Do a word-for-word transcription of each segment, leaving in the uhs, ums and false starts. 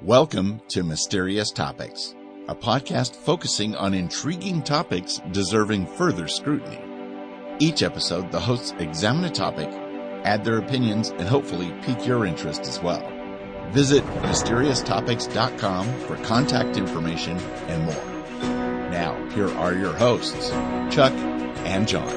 Welcome to Mysterious Topics, a podcast focusing on intriguing topics deserving further scrutiny. Each episode, the hosts examine a topic, add their opinions, and hopefully pique your interest as well. Visit mysterious topics dot com for contact information and more. Now, here are your hosts, Chuck and John.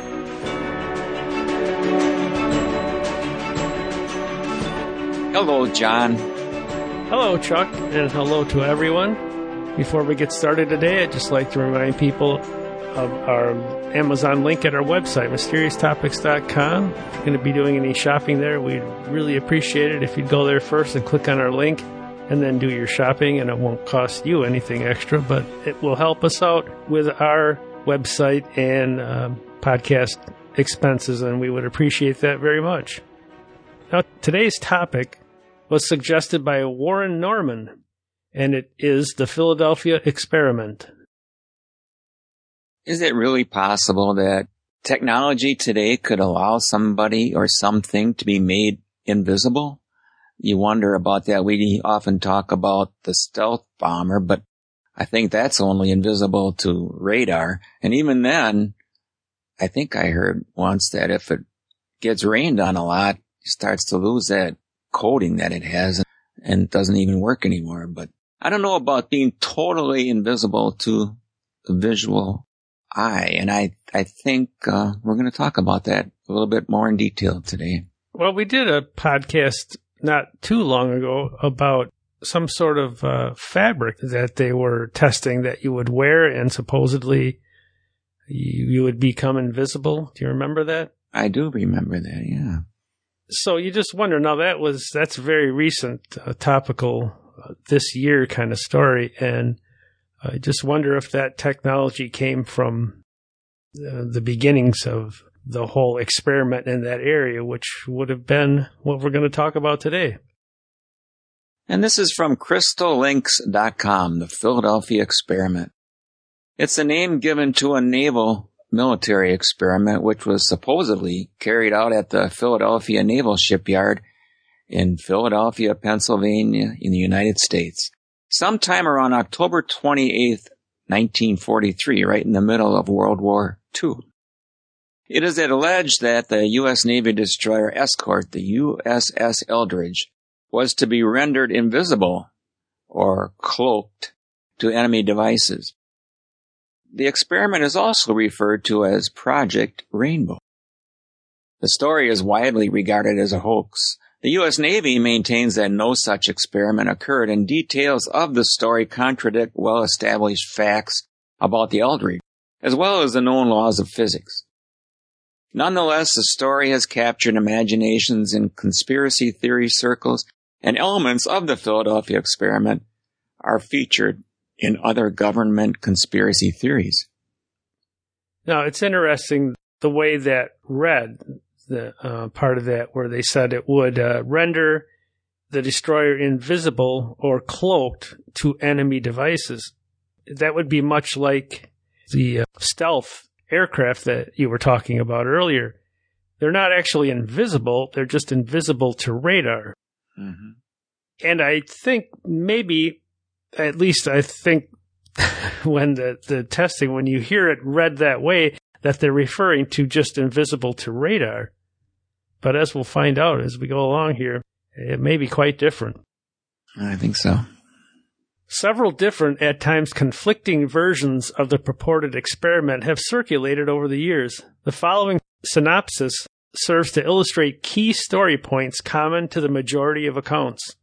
Hello, John. Hello, Chuck, and hello to everyone. Before we get started today, I'd just like to remind people of our Amazon link at our website, mysterious topics dot com. If you're going to be doing any shopping there, we'd really appreciate it if you'd go there first and click on our link and then do your shopping, and it won't cost you anything extra, but it will help us out with our website and um, podcast expenses, and we would appreciate that very much. Now, today's topic was suggested by Warren Norman, and it is the Philadelphia experiment. Is it really possible that technology today could allow somebody or something to be made invisible? You wonder about that. We often talk about the stealth bomber, but I think that's only invisible to radar. And even then, I think I heard once that if it gets rained on a lot, it starts to lose that coating that it has and doesn't even work anymore. But I don't know about being totally invisible to the visual eye. And I, I think uh, we're going to talk about that a little bit more in detail today. Well, we did a podcast not too long ago about some sort of uh, fabric that they were testing that you would wear and supposedly you, you would become invisible. Do you remember that? I do remember that, yeah. So you just wonder, now that was, that's very recent, uh, topical, uh, this year kind of story. And I just wonder if that technology came from uh, the beginnings of the whole experiment in that area, which would have been what we're going to talk about today. And this is from crystal links dot com, the Philadelphia experiment. It's a name given to a naval military experiment which was supposedly carried out at the Philadelphia Naval Shipyard in Philadelphia, Pennsylvania, in the United States, sometime around October twenty-eighth, nineteen forty-three, right in the middle of World War Two. It is alleged that the U S Navy destroyer escort, the U S S Eldridge, was to be rendered invisible or cloaked to enemy devices. The experiment is also referred to as Project Rainbow. The story is widely regarded as a hoax. The U S Navy maintains that no such experiment occurred, and details of the story contradict well-established facts about the Eldridge, as well as the known laws of physics. Nonetheless, the story has captured imaginations in conspiracy theory circles, and elements of the Philadelphia experiment are featured in other government conspiracy theories. Now, it's interesting the way that read, the uh, part of that where they said it would uh, render the destroyer invisible or cloaked to enemy devices. That would be much like the uh, stealth aircraft that you were talking about earlier. They're not actually invisible, they're just invisible to radar. Mm-hmm. And I think maybe, at least I think when the, the testing, when you hear it read that way, that they're referring to just invisible to radar. But as we'll find out as we go along here, it may be quite different. I think so. Several different, at times conflicting versions of the purported experiment have circulated over the years. The following synopsis serves to illustrate key story points common to the majority of accounts.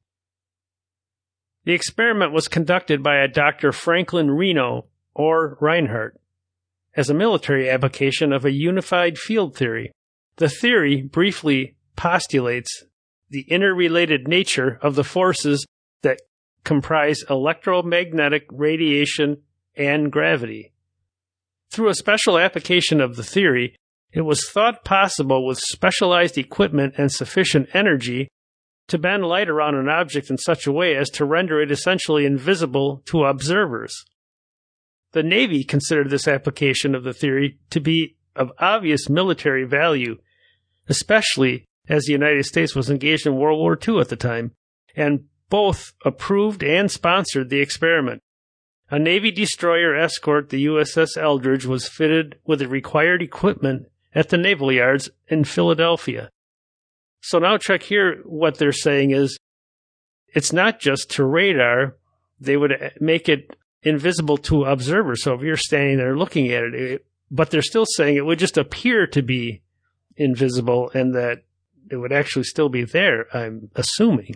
The experiment was conducted by a Doctor Franklin Reno, or Reinhardt, as a military application of a unified field theory. The theory briefly postulates the interrelated nature of the forces that comprise electromagnetic radiation and gravity. Through a special application of the theory, it was thought possible with specialized equipment and sufficient energy to bend light around an object in such a way as to render it essentially invisible to observers. The Navy considered this application of the theory to be of obvious military value, especially as the United States was engaged in World War Two at the time, and both approved and sponsored the experiment. A Navy destroyer escort, the U S S Eldridge, was fitted with the required equipment at the Naval Yards in Philadelphia. So now, Chuck, here what they're saying is it's not just to radar. They would make it invisible to observers. So if you're standing there looking at it, it, but they're still saying it would just appear to be invisible and that it would actually still be there, I'm assuming.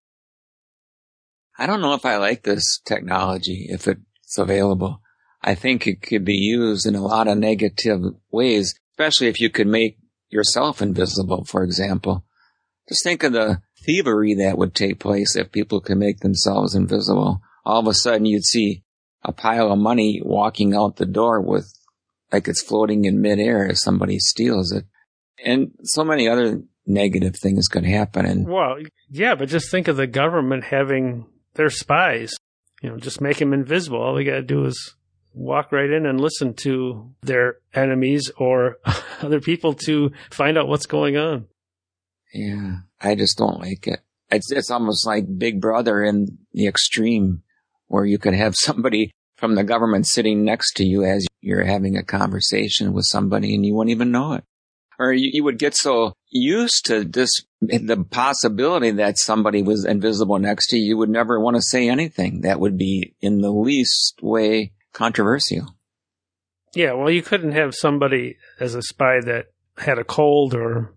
I don't know if I like this technology, if it's available. I think it could be used in a lot of negative ways, especially if you could make yourself invisible, for example. Just think of the thievery that would take place if people could make themselves invisible. All of a sudden you'd see a pile of money walking out the door with, like it's floating in midair as somebody steals it. And so many other negative things could happen. And well, yeah, but just think of the government having their spies, you know, just make them invisible. All we got to do is walk right in and listen to their enemies or other people to find out what's going on. Yeah, I just don't like it. It's, it's almost like Big Brother in the extreme, where you could have somebody from the government sitting next to you as you're having a conversation with somebody and you wouldn't even know it. Or you, you would get so used to this, the possibility that somebody was invisible next to you, you would never want to say anything that would be in the least way controversial. Yeah, well, you couldn't have somebody as a spy that had a cold or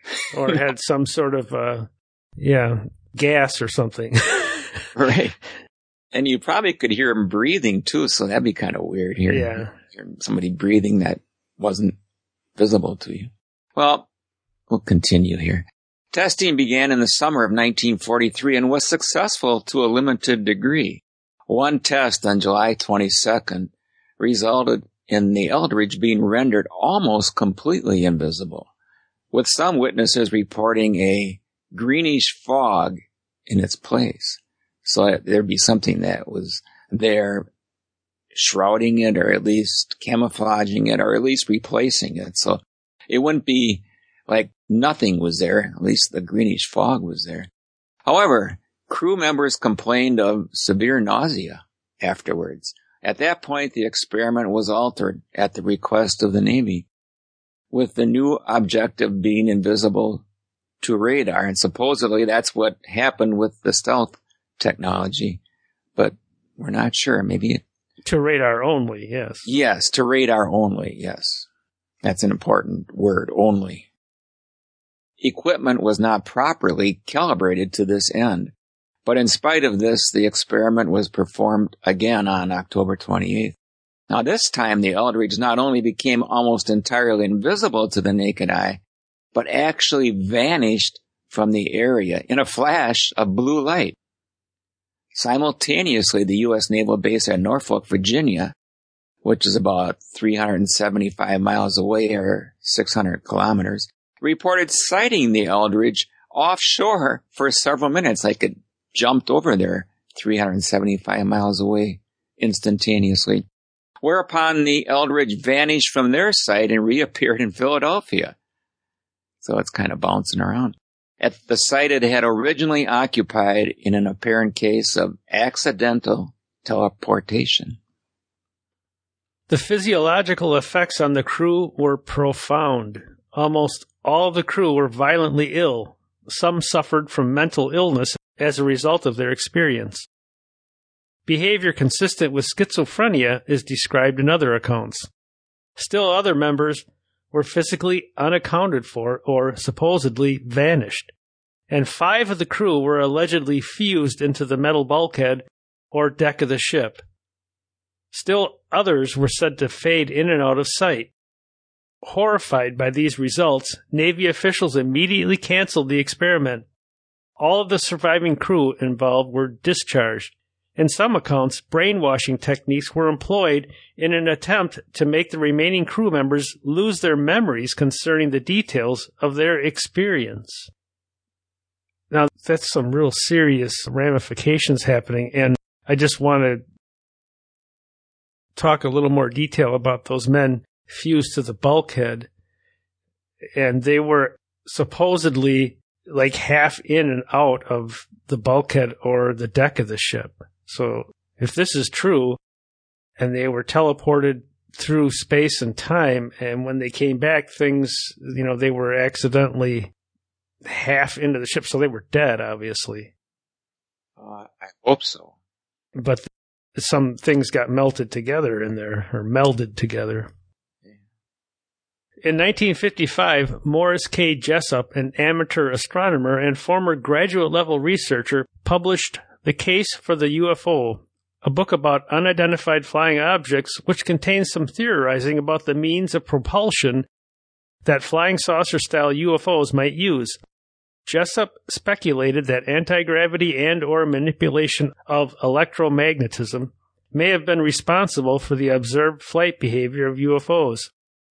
or had some sort of, uh, yeah, gas or something. Right. And you probably could hear him breathing, too, so that'd be kind of weird hearing yeah. somebody breathing that wasn't visible to you. Well, we'll continue here. Testing began in the summer of nineteen forty-three and was successful to a limited degree. One test on July twenty-second resulted in the Eldridge being rendered almost completely invisible, with some witnesses reporting a greenish fog in its place. So there'd be something that was there shrouding it, or at least camouflaging it, or at least replacing it. So it wouldn't be like nothing was there. At least the greenish fog was there. However, crew members complained of severe nausea afterwards. At that point, the experiment was altered at the request of the Navy, with the new objective being invisible to radar. And supposedly that's what happened with the stealth technology, but we're not sure. Maybe it... To radar only, yes. Yes, to radar only, yes. That's an important word, only. Equipment was not properly calibrated to this end, but in spite of this, the experiment was performed again on October twenty-eighth. Now this time, the Eldridge not only became almost entirely invisible to the naked eye, but actually vanished from the area in a flash of blue light. Simultaneously, the U S Naval Base at Norfolk, Virginia, which is about three hundred seventy-five miles away or six hundred kilometers, reported sighting the Eldridge offshore for several minutes, like it jumped over there three hundred seventy-five miles away instantaneously, whereupon the Eldridge vanished from their sight and reappeared in Philadelphia. So it's kind of bouncing around. At the site it had originally occupied in an apparent case of accidental teleportation. The physiological effects on the crew were profound. Almost all of the crew were violently ill. Some suffered from mental illness as a result of their experience. Behavior consistent with schizophrenia is described in other accounts. Still other members were physically unaccounted for or supposedly vanished, and five of the crew were allegedly fused into the metal bulkhead or deck of the ship. Still others were said to fade in and out of sight. Horrified by these results, Navy officials immediately canceled the experiment. All of the surviving crew involved were discharged. In some accounts, brainwashing techniques were employed in an attempt to make the remaining crew members lose their memories concerning the details of their experience. Now, that's some real serious ramifications happening, and I just want to talk a little more detail about those men fused to the bulkhead. And they were supposedly like half in and out of the bulkhead or the deck of the ship. So if this is true, and they were teleported through space and time, and when they came back, things, you know, they were accidentally half into the ship, so they were dead, obviously. Uh, I hope so. But some things got melted together in there, or melded together. In nineteen fifty-five, Morris K. Jessup, an amateur astronomer and former graduate-level researcher, published The Case for the U F O, a book about unidentified flying objects which contains some theorizing about the means of propulsion that flying saucer-style U F Os might use. Jessup speculated that anti-gravity and or manipulation of electromagnetism may have been responsible for the observed flight behavior of U F Os.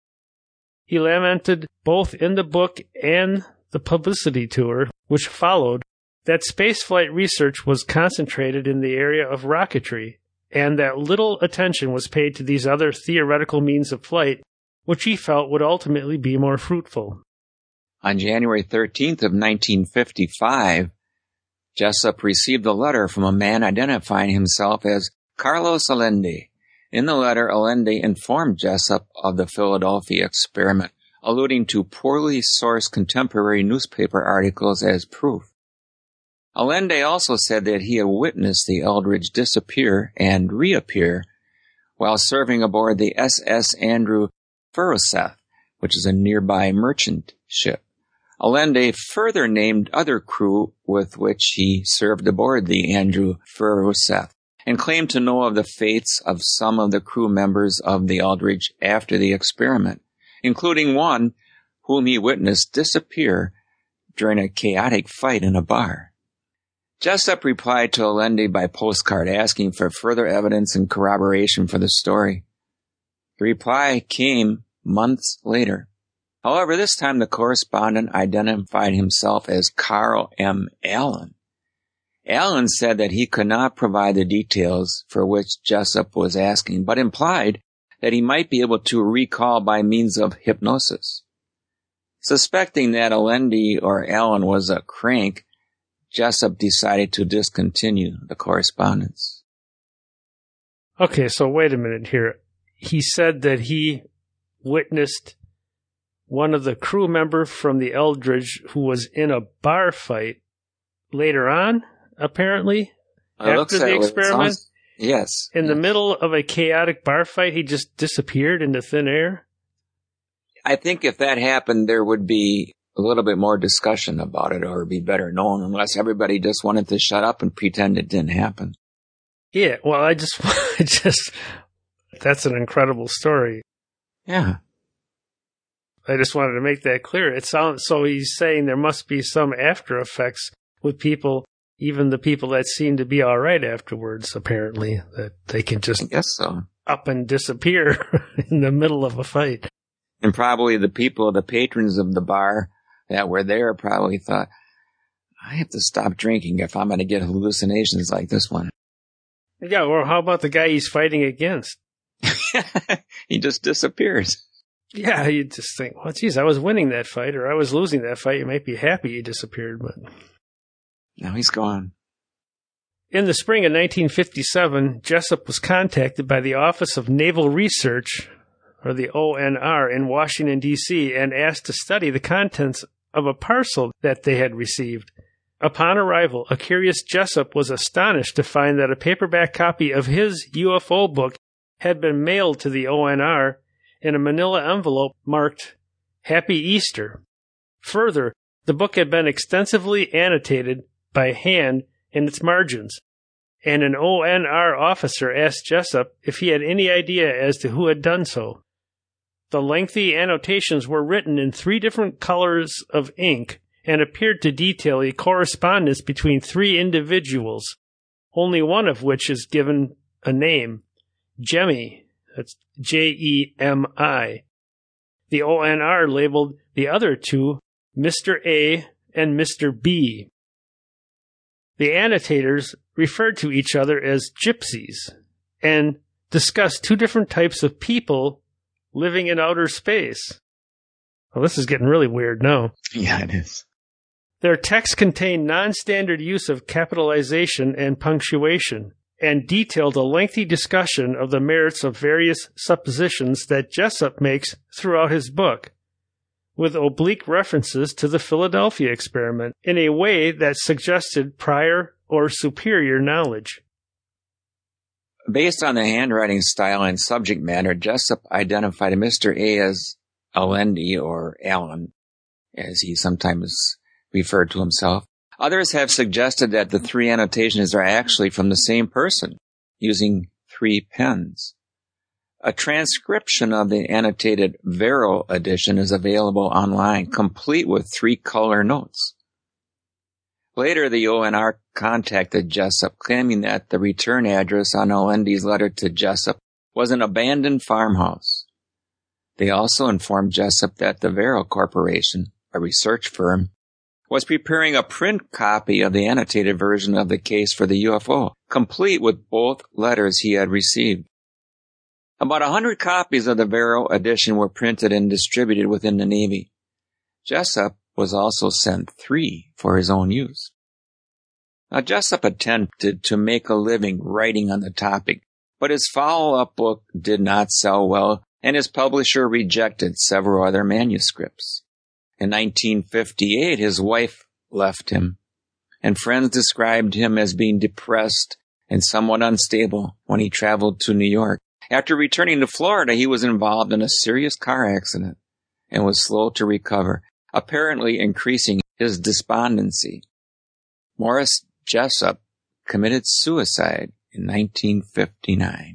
He lamented, both in the book and the publicity tour which followed, that spaceflight research was concentrated in the area of rocketry, and that little attention was paid to these other theoretical means of flight, which he felt would ultimately be more fruitful. On January thirteenth of nineteen fifty-five, Jessup received a letter from a man identifying himself as Carlos Allende. In the letter, Allende informed Jessup of the Philadelphia experiment, alluding to poorly sourced contemporary newspaper articles as proof. Allende also said that he had witnessed the Eldridge disappear and reappear while serving aboard the S S Andrew Furuseth, which is a nearby merchant ship. Allende further named other crew with which he served aboard the Andrew Furuseth, and claimed to know of the fates of some of the crew members of the Eldridge after the experiment, including one whom he witnessed disappear during a chaotic fight in a bar. Jessup replied to Allende by postcard asking for further evidence and corroboration for the story. The reply came months later. However, this time the correspondent identified himself as Carl M. Allen. Allen said that he could not provide the details for which Jessup was asking, but implied that he might be able to recall by means of hypnosis. Suspecting that Allende or Allen was a crank, Jessup decided to discontinue the correspondence. Okay, so wait a minute here. He said that he witnessed one of the crew members from the Eldridge who was in a bar fight later on, apparently, It after the like experiment. Sounds, yes. In yes. the middle of a chaotic bar fight, he just disappeared into thin air? I think if that happened, there would be a little bit more discussion about it, or be better known, unless everybody just wanted to shut up and pretend it didn't happen. Yeah, well, I just, I just, that's an incredible story. Yeah. I just wanted to make that clear. It sounds, so he's saying there must be some after effects with people, even the people that seem to be all right afterwards, apparently, that they can just I guess so. up and disappear in the middle of a fight. And probably the people, the patrons of the bar that were there probably thought, I have to stop drinking if I'm going to get hallucinations like this one. Yeah, or how about the guy he's fighting against? He just disappears. Yeah, you just think, well, geez, I was winning that fight, or I was losing that fight. You might be happy he disappeared, but... Now he's gone. In the spring of nineteen fifty-seven, Jessup was contacted by the Office of Naval Research, or the O N R, in Washington, D C, and asked to study the contents of a parcel that they had received. Upon arrival, a curious Jessup was astonished to find that a paperback copy of his U F O book had been mailed to the O N R in a manila envelope marked Happy Easter. Further, the book had been extensively annotated by hand in its margins, and an O N R officer asked Jessup if he had any idea as to who had done so. The lengthy annotations were written in three different colors of ink and appeared to detail a correspondence between three individuals, only one of which is given a name, Jemmy. That's J E M I. The O N R labeled the other two Mister A and Mister B. The annotators referred to each other as gypsies and discussed two different types of people living in outer space. Well, this is getting really weird now. Yeah, it is. Their texts contain non-standard use of capitalization and punctuation, and detailed a lengthy discussion of the merits of various suppositions that Jessup makes throughout his book, with oblique references to the Philadelphia experiment in a way that suggested prior or superior knowledge. Based on the handwriting style and subject matter, Jessup identified Mister A as Allende, or Allen, as he sometimes referred to himself. Others have suggested that the three annotations are actually from the same person, using three pens. A transcription of the annotated Verro edition is available online, complete with three color notes. Later, the O N R contacted Jessup, claiming that the return address on Allende's letter to Jessup was an abandoned farmhouse. They also informed Jessup that the Verro Corporation, a research firm, was preparing a print copy of the annotated version of the case for the U F O, complete with both letters he had received. About a hundred copies of the Verro edition were printed and distributed within the Navy. Jessup was also sent three for his own use. Now, Jessup attempted to make a living writing on the topic, but his follow-up book did not sell well, and his publisher rejected several other manuscripts. In nineteen fifty-eight, his wife left him, and friends described him as being depressed and somewhat unstable when he traveled to New York. After returning to Florida, he was involved in a serious car accident and was slow to recover, apparently increasing his despondency. Morris Jessup committed suicide in nineteen fifty-nine.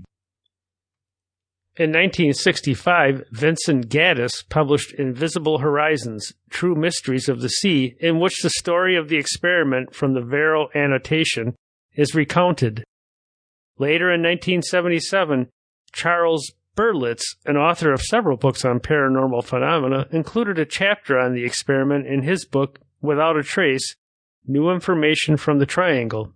In nineteen sixty-five, Vincent Gaddis published Invisible Horizons, True Mysteries of the Sea, in which the story of the experiment from the Verro annotation is recounted. Later in nineteen seventy-seven, Charles Berlitz, an author of several books on paranormal phenomena, included a chapter on the experiment in his book, Without a Trace, New Information from the Triangle.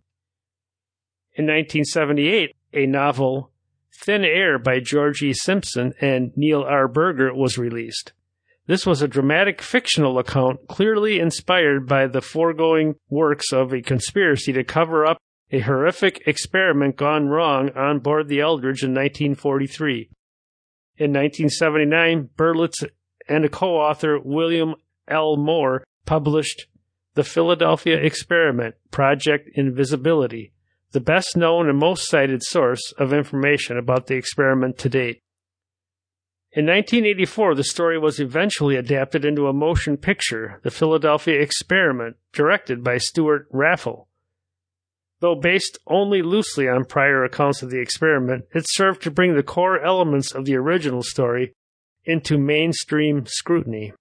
In nineteen seventy-eight, a novel, Thin Air by George E. Simpson and Neil R. Berger was released. This was a dramatic fictional account clearly inspired by the foregoing works of a conspiracy to cover up a horrific experiment gone wrong on board the Eldridge in nineteen forty-three. In nineteen seventy-nine, Berlitz and a co-author, William L. Moore, published The Philadelphia Experiment, Project Invisibility, the best-known and most cited source of information about the experiment to date. In nineteen eighty-four, the story was eventually adapted into a motion picture, The Philadelphia Experiment, directed by Stuart Raffle. Though based only loosely on prior accounts of the experiment, it served to bring the core elements of the original story into mainstream scrutiny.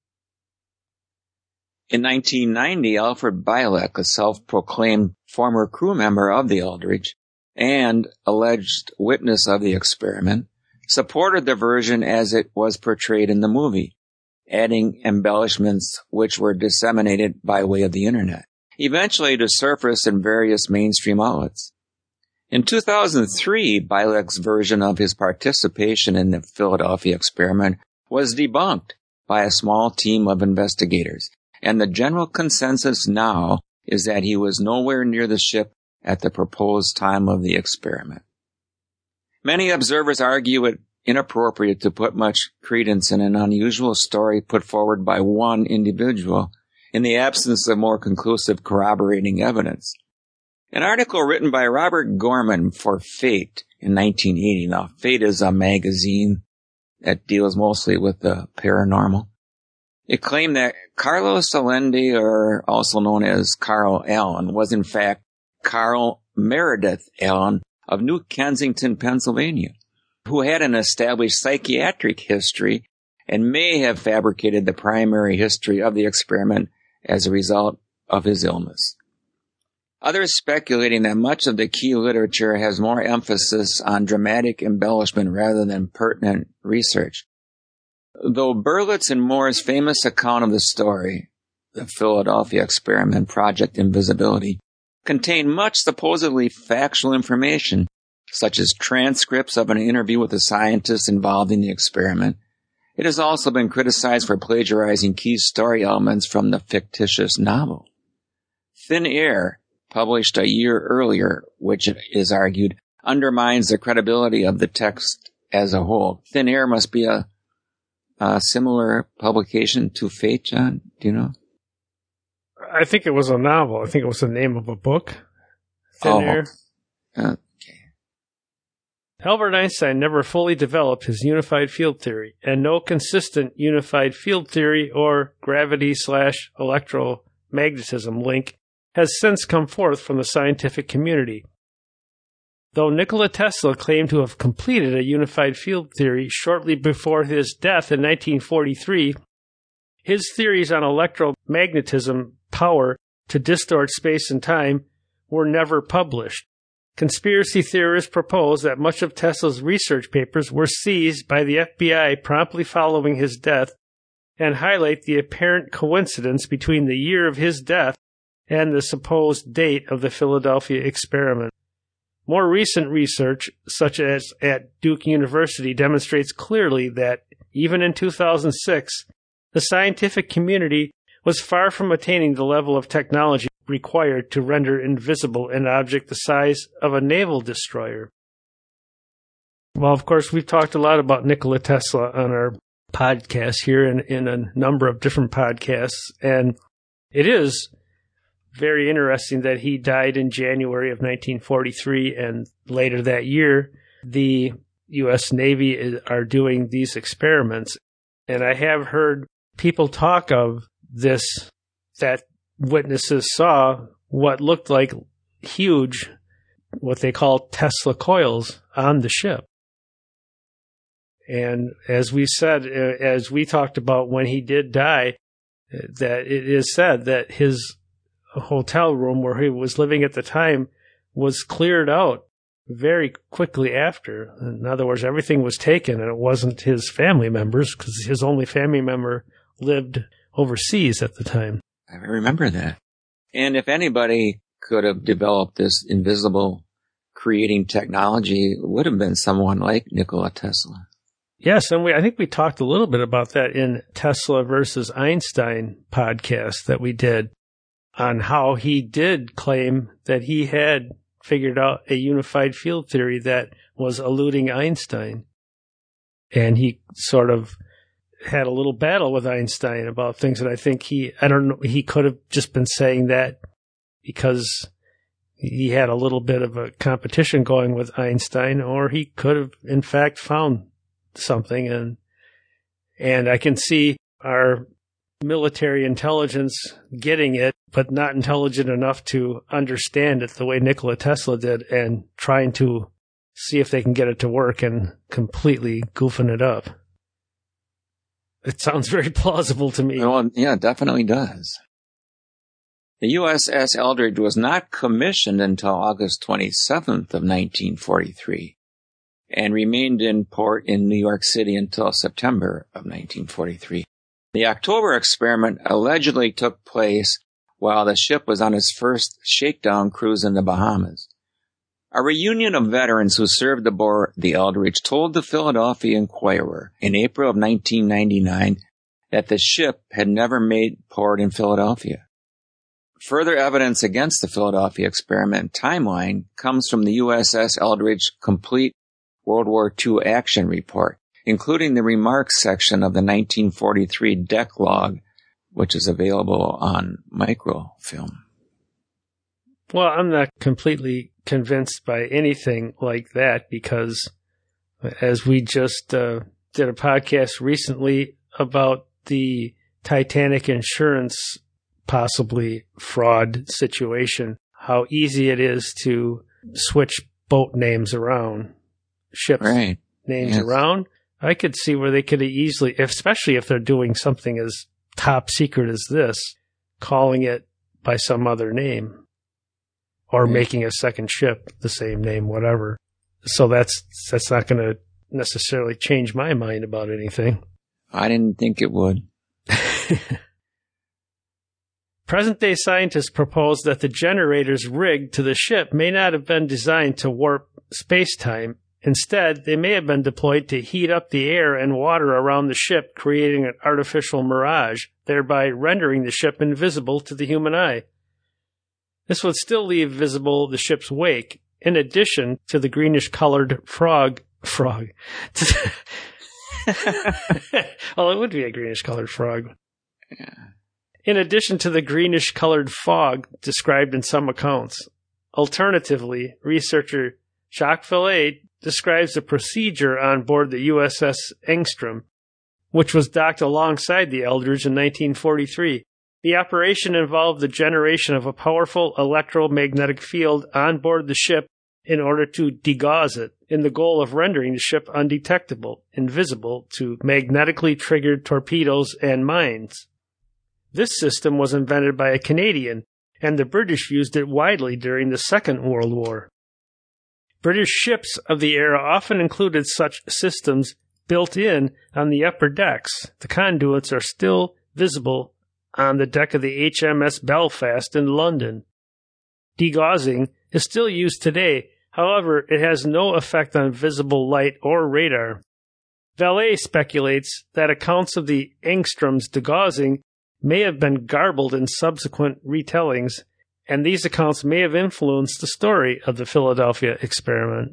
In nineteen ninety, Alfred Bielek, a self-proclaimed former crew member of the Eldridge and alleged witness of the experiment, supported the version as it was portrayed in the movie, adding embellishments which were disseminated by way of the internet, eventually to surface in various mainstream outlets. In two thousand three, Bielek's version of his participation in the Philadelphia experiment was debunked by a small team of investigators, and the general consensus now is that he was nowhere near the ship at the proposed time of the experiment. Many observers argue it inappropriate to put much credence in an unusual story put forward by one individual in the absence of more conclusive corroborating evidence. An article written by Robert Gorman for Fate in nineteen eighty. Now, Fate is a magazine that deals mostly with the paranormal. It claimed that Carlos Allende, or also known as Carl Allen, was in fact Carl Meredith Allen of New Kensington, Pennsylvania, who had an established psychiatric history and may have fabricated the primary history of the experiment as a result of his illness. Others speculating that much of the key literature has more emphasis on dramatic embellishment rather than pertinent research. Though Berlitz and Moore's famous account of the story, the Philadelphia Experiment, Project Invisibility, contain much supposedly factual information, such as transcripts of an interview with the scientists involved in the experiment, it has also been criticized for plagiarizing key story elements from the fictitious novel. Thin Air, published a year earlier, which is argued undermines the credibility of the text as a whole. Thin Air must be a, a similar publication to Fate, John? Do you know? I think it was a novel. I think it was the name of a book. Thin oh. Air. Uh, Albert Einstein never fully developed his unified field theory, and no consistent unified field theory or gravity slash electromagnetism link has since come forth from the scientific community. Though Nikola Tesla claimed to have completed a unified field theory shortly before his death in nineteen forty-three, his theories on electromagnetism power to distort space and time were never published. Conspiracy theorists propose that much of Tesla's research papers were seized by the F B I promptly following his death and highlight the apparent coincidence between the year of his death and the supposed date of the Philadelphia experiment. More recent research, such as at Duke University, demonstrates clearly that, even in two thousand six, the scientific community was far from attaining the level of technology required to render invisible an object the size of a naval destroyer. Well, of course, we've talked a lot about Nikola Tesla on our podcast here in, in a number of different podcasts, and it is very interesting that he died in January of nineteen forty-three, and later that year, the U S Navy is, are doing these experiments. And I have heard people talk of this, that witnesses saw what looked like huge, what they call Tesla coils on the ship. And as we said, as we talked about when he did die, that it is said that his hotel room where he was living at the time was cleared out very quickly after. In other words, everything was taken, and it wasn't his family members, because his only family member lived overseas at the time. I remember that. And if anybody could have developed this invisible creating technology, it would have been someone like Nikola Tesla. Yes, and we I think we talked a little bit about that in Tesla versus Einstein podcast that we did, on how he did claim that he had figured out a unified field theory that was eluding Einstein. And he sort of had a little battle with Einstein about things that I think he, I don't know, he could have just been saying that because he had a little bit of a competition going with Einstein, or he could have in fact found something. And, and I can see our military intelligence getting it, but not intelligent enough to understand it the way Nikola Tesla did, and trying to see if they can get it to work and completely goofing it up. It sounds very plausible to me. Well, yeah, it definitely does. The U S S Eldridge was not commissioned until August twenty-seventh of nineteen forty-three and remained in port in New York City until September of nineteen forty-three. The October experiment allegedly took place while the ship was on its first shakedown cruise in the Bahamas. A reunion of veterans who served aboard the Eldridge told the Philadelphia Inquirer in April of nineteen ninety-nine that the ship had never made port in Philadelphia. Further evidence against the Philadelphia experiment timeline comes from the U S S Eldridge Complete World War Two Action Report, including the remarks section of the nineteen forty-three deck log, which is available on microfilm. Well, I'm not completely convinced by anything like that, because as we just uh, did a podcast recently about the Titanic insurance possibly fraud situation, how easy it is to switch boat names around, ships right. names yes. around. I could see where they could easily, especially if they're doing something as top secret as this, calling it by some other name. Or mm-hmm. making a second ship the same name, whatever. So that's that's not going to necessarily change my mind about anything. I didn't think it would. Present-day scientists propose that the generators rigged to the ship may not have been designed to warp space-time. Instead, they may have been deployed to heat up the air and water around the ship, creating an artificial mirage, thereby rendering the ship invisible to the human eye. This would still leave visible the ship's wake, in addition to the greenish-colored frog... Frog. Well, it would be a greenish-colored frog. Yeah. In addition to the greenish-colored fog described in some accounts. Alternatively, researcher Jacques Vallée describes the procedure on board the U S S Engstrom, which was docked alongside the Eldridge in nineteen forty-three. The operation involved the generation of a powerful electromagnetic field on board the ship in order to degauss it, in the goal of rendering the ship undetectable, invisible to magnetically triggered torpedoes and mines. This system was invented by a Canadian, and the British used it widely during the Second World War. British ships of the era often included such systems built in on the upper decks. The conduits are still visible on the deck of the H M S Belfast in London. Degaussing is still used today, however, it has no effect on visible light or radar. Vallée speculates that accounts of the Engstrom's degaussing may have been garbled in subsequent retellings, and these accounts may have influenced the story of the Philadelphia experiment.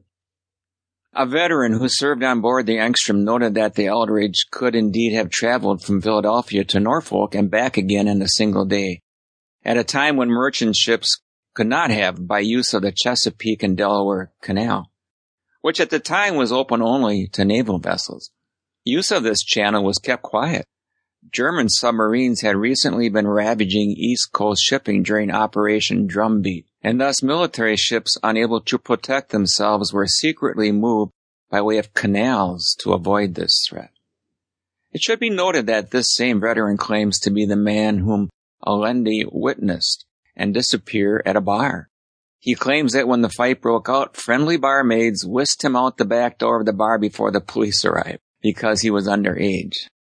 A veteran who served on board the Engstrom noted that the Eldridge could indeed have traveled from Philadelphia to Norfolk and back again in a single day, at a time when merchant ships could not have by use of the Chesapeake and Delaware Canal, which at the time was open only to naval vessels. Use of this channel was kept quiet. German submarines had recently been ravaging East Coast shipping during Operation Drumbeat, and thus military ships unable to protect themselves were secretly moved by way of canals to avoid this threat. It should be noted that this same veteran claims to be the man whom Allende witnessed and disappear at a bar. He claims that when the fight broke out, friendly barmaids whisked him out the back door of the bar before the police arrived, because he was underage.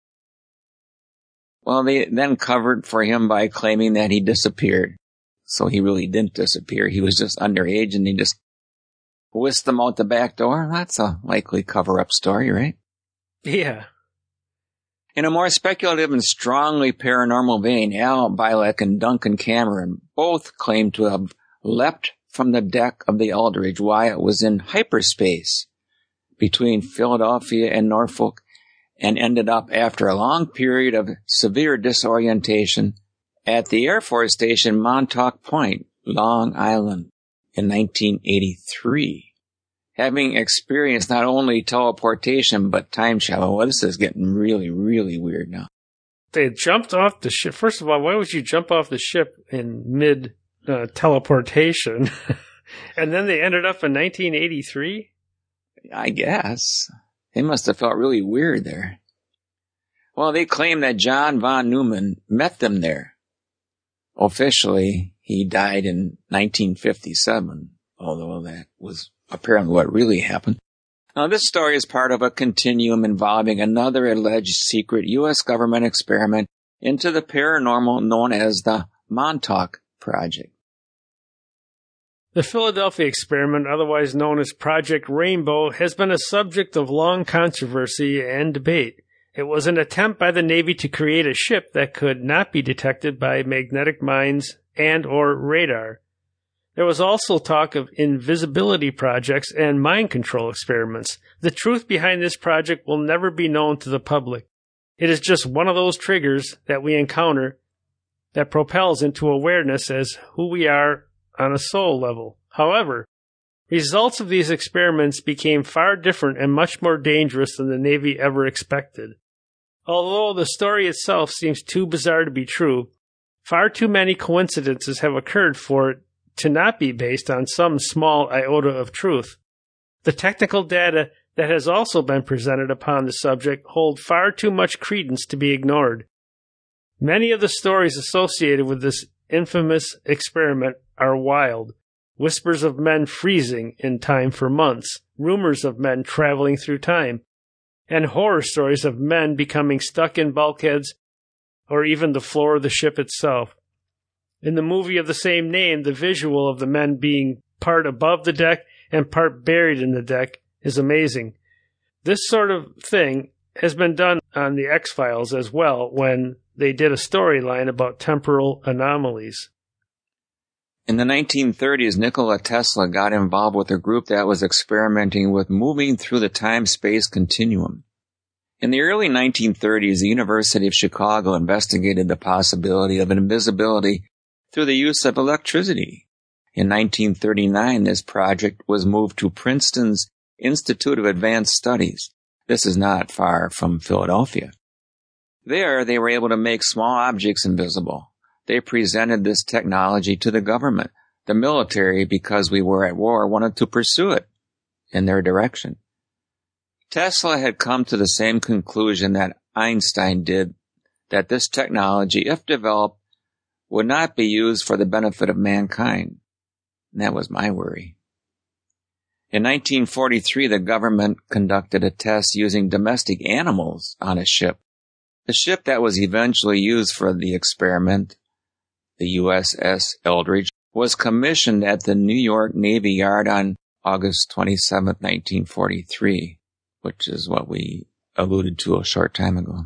Well, they then covered for him by claiming that he disappeared. So he really didn't disappear. He was just underage and they just whisked him out the back door. That's a likely cover-up story, right? Yeah. In a more speculative and strongly paranormal vein, Al Bielek and Duncan Cameron both claim to have leapt from the deck of the Eldridge while it was in hyperspace between Philadelphia and Norfolk, and ended up after a long period of severe disorientation at the Air Force Station Montauk Point, Long Island, in nineteen eighty-three. Having experienced not only teleportation, but time travel. Well, this is getting really, really weird now. They jumped off the ship. First of all, why would you jump off the ship in mid-teleportation? Uh, and then they ended up in nineteen eighty-three? I guess. They must have felt really weird there. Well, they claim that John von Neumann met them there. Officially, he died in nineteen fifty-seven, although that was apparently what really happened. Now, this story is part of a continuum involving another alleged secret U S government experiment into the paranormal known as the Montauk Project. The Philadelphia experiment, otherwise known as Project Rainbow, has been a subject of long controversy and debate. It was an attempt by the Navy to create a ship that could not be detected by magnetic mines and or radar. There was also talk of invisibility projects and mind control experiments. The truth behind this project will never be known to the public. It is just one of those triggers that we encounter that propels into awareness as who we are on a soul level. However, results of these experiments became far different and much more dangerous than the Navy ever expected. Although the story itself seems too bizarre to be true, far too many coincidences have occurred for it to not be based on some small iota of truth. The technical data that has also been presented upon the subject hold far too much credence to be ignored. Many of the stories associated with this infamous experiment are wild. Whispers of men freezing in time for months, rumors of men traveling through time, and horror stories of men becoming stuck in bulkheads or even the floor of the ship itself. In the movie of the same name, the visual of the men being part above the deck and part buried in the deck is amazing. This sort of thing has been done on the X-Files as well when they did a storyline about temporal anomalies. In the nineteen thirties, Nikola Tesla got involved with a group that was experimenting with moving through the time-space continuum. In the early nineteen thirties, the University of Chicago investigated the possibility of invisibility through the use of electricity. In nineteen thirty-nine, this project was moved to Princeton's Institute of Advanced Studies. This is not far from Philadelphia. There, they were able to make small objects invisible. They presented this technology to the government. The military, because we were at war, wanted to pursue it in their direction. Tesla had come to the same conclusion that Einstein did, that this technology, if developed, would not be used for the benefit of mankind. And that was my worry. In nineteen forty-three, the government conducted a test using domestic animals on a ship. The ship that was eventually used for the experiment, the U S S Eldridge, was commissioned at the New York Navy Yard on August twenty-seventh, nineteen forty-three, which is what we alluded to a short time ago.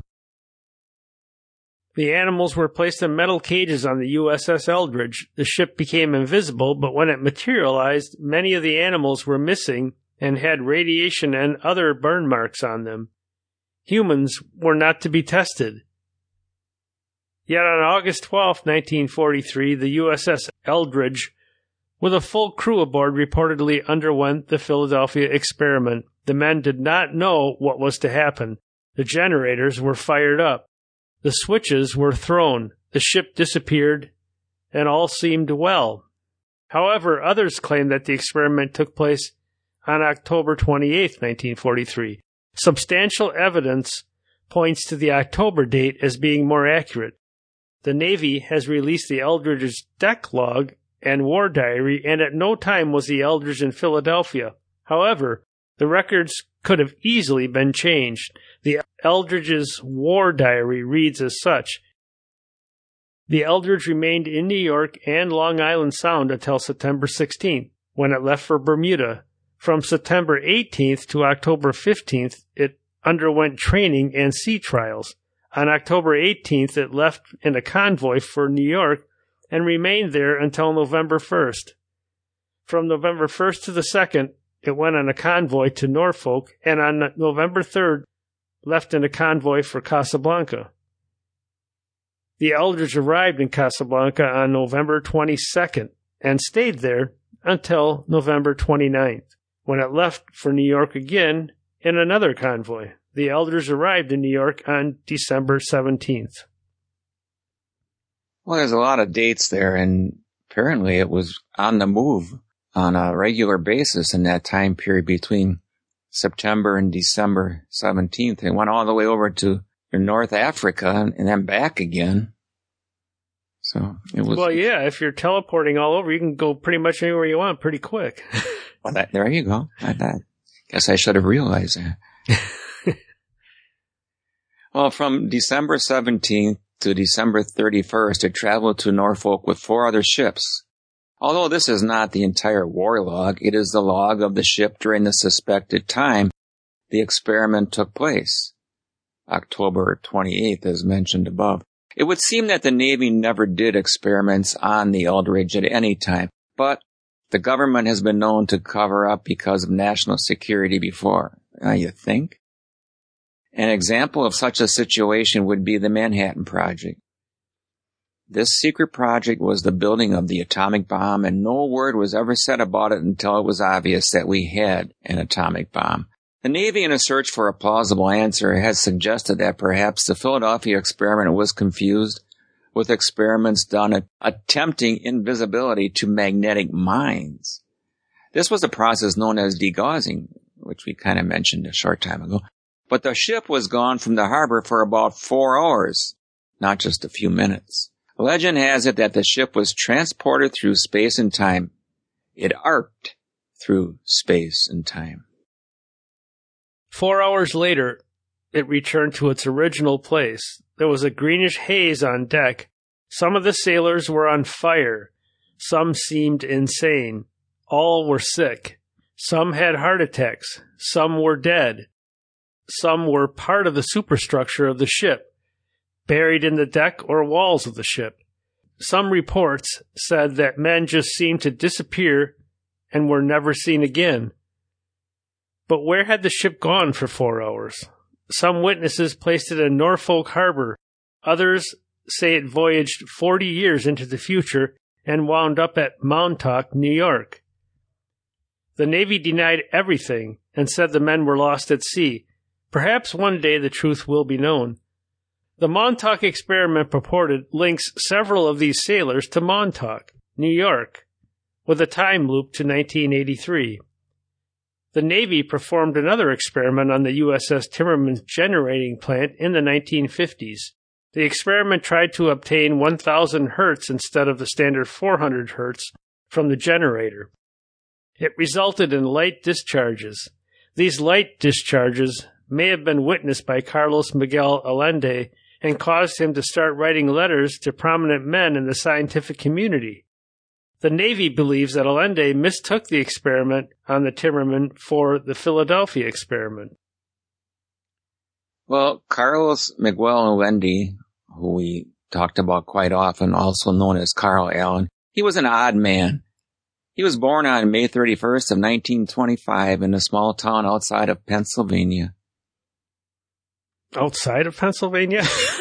The animals were placed in metal cages on the U S S Eldridge. The ship became invisible, but when it materialized, many of the animals were missing and had radiation and other burn marks on them. Humans were not to be tested. Yet on August twelfth, nineteen forty-three, the U S S Eldridge, with a full crew aboard, reportedly underwent the Philadelphia experiment. The men did not know what was to happen. The generators were fired up. The switches were thrown. The ship disappeared, and all seemed well. However, others claim that the experiment took place on October twenty-eighth, nineteen forty-three. Substantial evidence points to the October date as being more accurate. The Navy has released the Eldridge's deck log and war diary, and at no time was the Eldridge in Philadelphia. However, the records could have easily been changed. The Eldridge's war diary reads as such: The Eldridge remained in New York and Long Island Sound until September sixteenth, when it left for Bermuda. From September eighteenth to October fifteenth, it underwent training and sea trials. On October eighteenth, it left in a convoy for New York and remained there until November first. From November first to the second, it went on a convoy to Norfolk, and on November third, left in a convoy for Casablanca. The Eldridge arrived in Casablanca on November twenty-second and stayed there until November twenty-ninth, when it left for New York again in another convoy. The Eldridge arrived in New York on December seventeenth. Well, there's a lot of dates there, and apparently it was on the move on a regular basis in that time period between September and December seventeenth. It went all the way over to North Africa and then back again. So it was. Well, yeah, if you're teleporting all over, you can go pretty much anywhere you want pretty quick. Well, that, there you go. I, I guess I should have realized that. Well, from December seventeenth to December thirty-first, it traveled to Norfolk with four other ships. Although this is not the entire war log, it is the log of the ship during the suspected time the experiment took place, October twenty-eighth, as mentioned above. It would seem that the Navy never did experiments on the Eldridge at any time, but the government has been known to cover up because of national security before. Uh, you think? An example of such a situation would be the Manhattan Project. This secret project was the building of the atomic bomb, and no word was ever said about it until it was obvious that we had an atomic bomb. The Navy, in a search for a plausible answer, has suggested that perhaps the Philadelphia experiment was confused with experiments done at attempting invisibility to magnetic mines. This was a process known as degaussing, which we kind of mentioned a short time ago. But the ship was gone from the harbor for about four hours, not just a few minutes. Legend has it that the ship was transported through space and time. It arced through space and time. Four hours later, it returned to its original place. There was a greenish haze on deck. Some of the sailors were on fire. Some seemed insane. All were sick. Some had heart attacks. Some were dead. Some were part of the superstructure of the ship, buried in the deck or walls of the ship. some reports said that men just seemed to disappear and were never seen again. But where had the ship gone for four hours? Some witnesses placed it in Norfolk Harbor. Others say it voyaged forty years into the future and wound up at Montauk, New York. The Navy denied everything and said the men were lost at sea. Perhaps one day the truth will be known. The Montauk experiment purported links several of these sailors to Montauk, New York, with a time loop to nineteen eighty-three. The Navy performed another experiment on the U S S Timmerman's generating plant in the nineteen fifties. The experiment tried to obtain one thousand hertz instead of the standard four hundred hertz from the generator. It resulted in light discharges. These light discharges may have been witnessed by Carlos Miguel Allende and caused him to start writing letters to prominent men in the scientific community. The Navy believes that Allende mistook the experiment on the Timmerman for the Philadelphia experiment. Well, Carlos Miguel Allende, who we talked about quite often, also known as Carl Allen, he was an odd man. He was born on May thirty-first of nineteen twenty-five in a small town outside of Pennsylvania. Outside of Pennsylvania?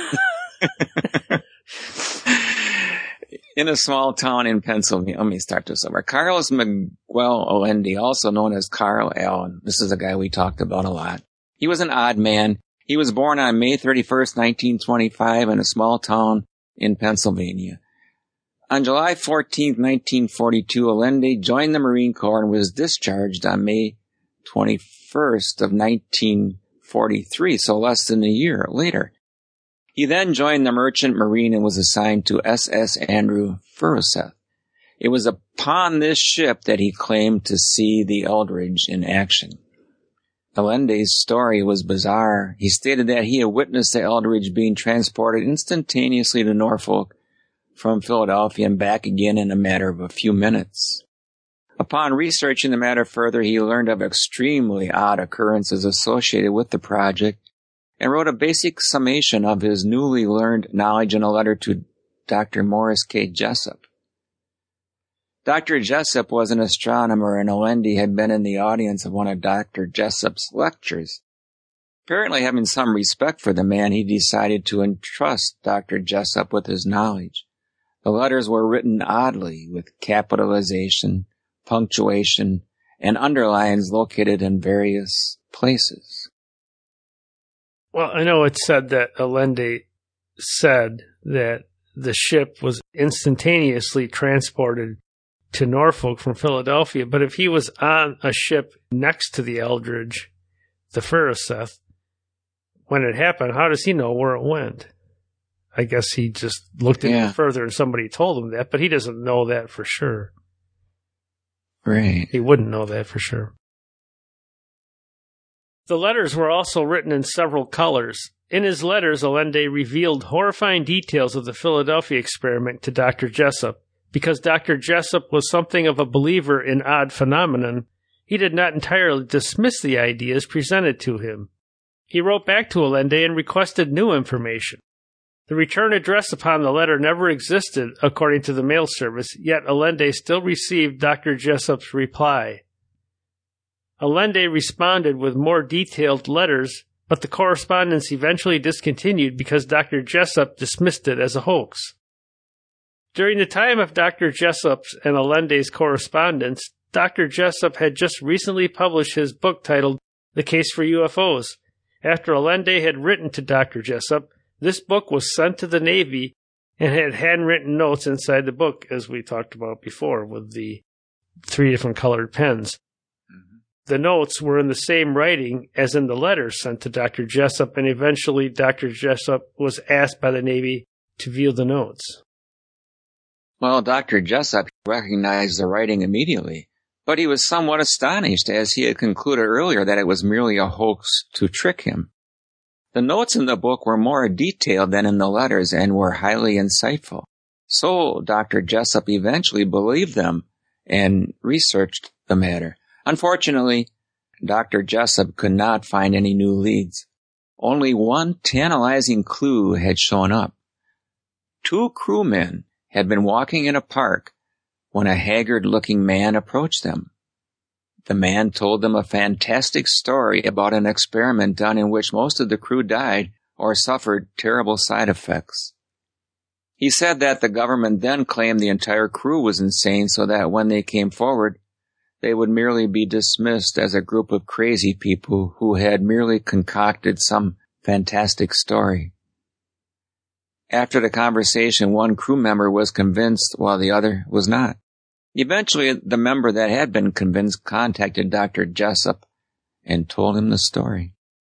In a small town in Pennsylvania. Let me start this over. Carlos Miguel Allende, also known as Carl Allen. This is a guy we talked about a lot. He was an odd man. He was born on May thirty-first, nineteen twenty-five in a small town in Pennsylvania. On July fourteenth, nineteen forty-two, Allende joined the Marine Corps and was discharged on May twenty-first of nineteen forty-three, so less than a year later. He then joined the Merchant Marine and was assigned to S S Andrew Furuseth. It was upon this ship that he claimed to see the Eldridge in action. Allende's story was bizarre. He stated that he had witnessed the Eldridge being transported instantaneously to Norfolk from Philadelphia and back again in a matter of a few minutes. Upon researching the matter further, he learned of extremely odd occurrences associated with the project and wrote a basic summation of his newly learned knowledge in a letter to Doctor Morris K. Jessup. Doctor Jessup was an astronomer, and Allende had been in the audience of one of Doctor Jessup's lectures. Apparently having some respect for the man, he decided to entrust Doctor Jessup with his knowledge. The letters were written oddly, with capitalization, punctuation, and underlines located in various places. Well, I know it said that Allende said that the ship was instantaneously transported to Norfolk from Philadelphia, but if he was on a ship next to the Eldridge, the Furuseth, when it happened, how does he know where it went? I guess he just looked into yeah. it further and somebody told him that, but he doesn't know that for sure. Right. He wouldn't know that for sure. The letters were also written in several colors. In his letters, Allende revealed horrifying details of the Philadelphia experiment to Doctor Jessup. Because Doctor Jessup was something of a believer in odd phenomenon, he did not entirely dismiss the ideas presented to him. He wrote back to Allende and requested new information. The return address upon the letter never existed, according to the mail service, yet Allende still received Doctor Jessup's reply. Allende responded with more detailed letters, but the correspondence eventually discontinued because Doctor Jessup dismissed it as a hoax. During the time of Doctor Jessup's and Allende's correspondence, Doctor Jessup had just recently published his book titled The Case for U F Os. After Allende had written to Doctor Jessup, this book was sent to the Navy and had handwritten notes inside the book, as we talked about before, with the three different colored pens. Mm-hmm. The notes were in the same writing as in the letters sent to Doctor Jessup, and eventually Doctor Jessup was asked by the Navy to view the notes. Well, Doctor Jessup recognized the writing immediately, but he was somewhat astonished as he had concluded earlier that it was merely a hoax to trick him. The notes in the book were more detailed than in the letters and were highly insightful. So Doctor Jessup eventually believed them and researched the matter. Unfortunately, Doctor Jessup could not find any new leads. Only one tantalizing clue had shown up. Two crewmen had been walking in a park when a haggard-looking man approached them. The man told them a fantastic story about an experiment done in which most of the crew died or suffered terrible side effects. He said that the government then claimed the entire crew was insane so that when they came forward, they would merely be dismissed as a group of crazy people who had merely concocted some fantastic story. After the conversation, one crew member was convinced while the other was not. Eventually, the member that had been convinced contacted Doctor Jessup and told him the story.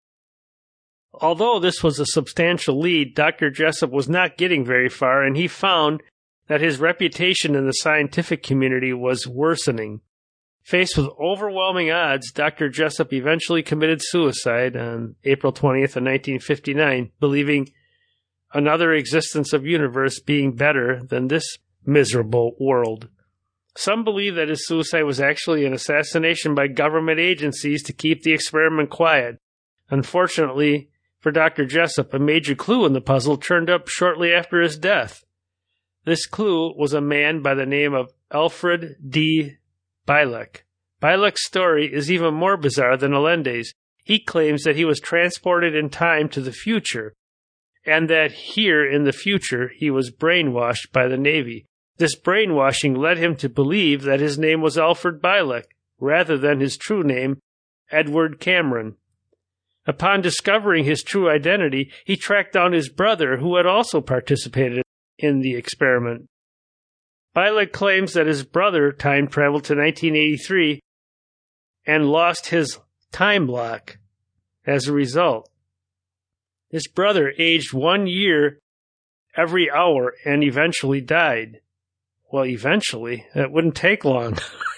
Although this was a substantial lead, Doctor Jessup was not getting very far, and he found that his reputation in the scientific community was worsening. Faced with overwhelming odds, Doctor Jessup eventually committed suicide on April twentieth of nineteen fifty-nine, believing another existence of universe being better than this miserable world. Some believe that his suicide was actually an assassination by government agencies to keep the experiment quiet. Unfortunately for Doctor Jessup, a major clue in the puzzle turned up shortly after his death. This clue was a man by the name of Alfred D. Bielek. Bielek's story is even more bizarre than Allende's. He claims that he was transported in time to the future, and that here in the future he was brainwashed by the Navy. This brainwashing led him to believe that his name was Alfred Bielek, rather than his true name, Edward Cameron. Upon discovering his true identity, he tracked down his brother, who had also participated in the experiment. Bielek claims that his brother time-traveled to nineteen eighty-three and lost his time lock as a result. His brother aged one year every hour and eventually died. Well, eventually. It wouldn't take long.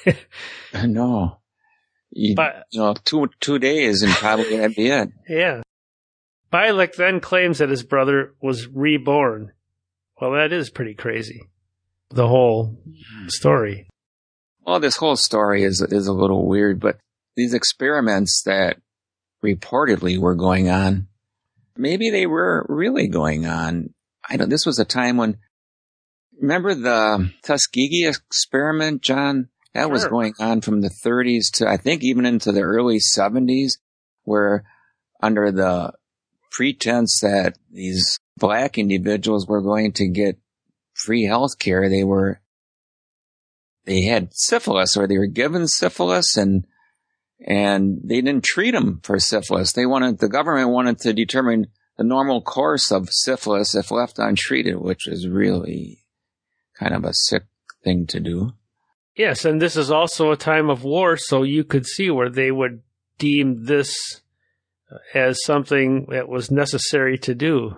No. You, but, you know, two, two days and probably that'd be it. Yeah. Bielek then claims that his brother was reborn. Well, that is pretty crazy. The whole story. Well, this whole story is is a little weird, but these experiments that reportedly were going on, maybe they were really going on. I don't. This was a time when, remember the Tuskegee experiment, John? That Sure. was going on from the thirties to, I think, even into the early seventies, where under the pretense that these black individuals were going to get free health care, they were, they had syphilis, or they were given syphilis, and, and they didn't treat them for syphilis. They wanted, the government wanted to determine the normal course of syphilis if left untreated, which is really kind of a sick thing to do. Yes, and this is also a time of war, so you could see where they would deem this as something that was necessary to do.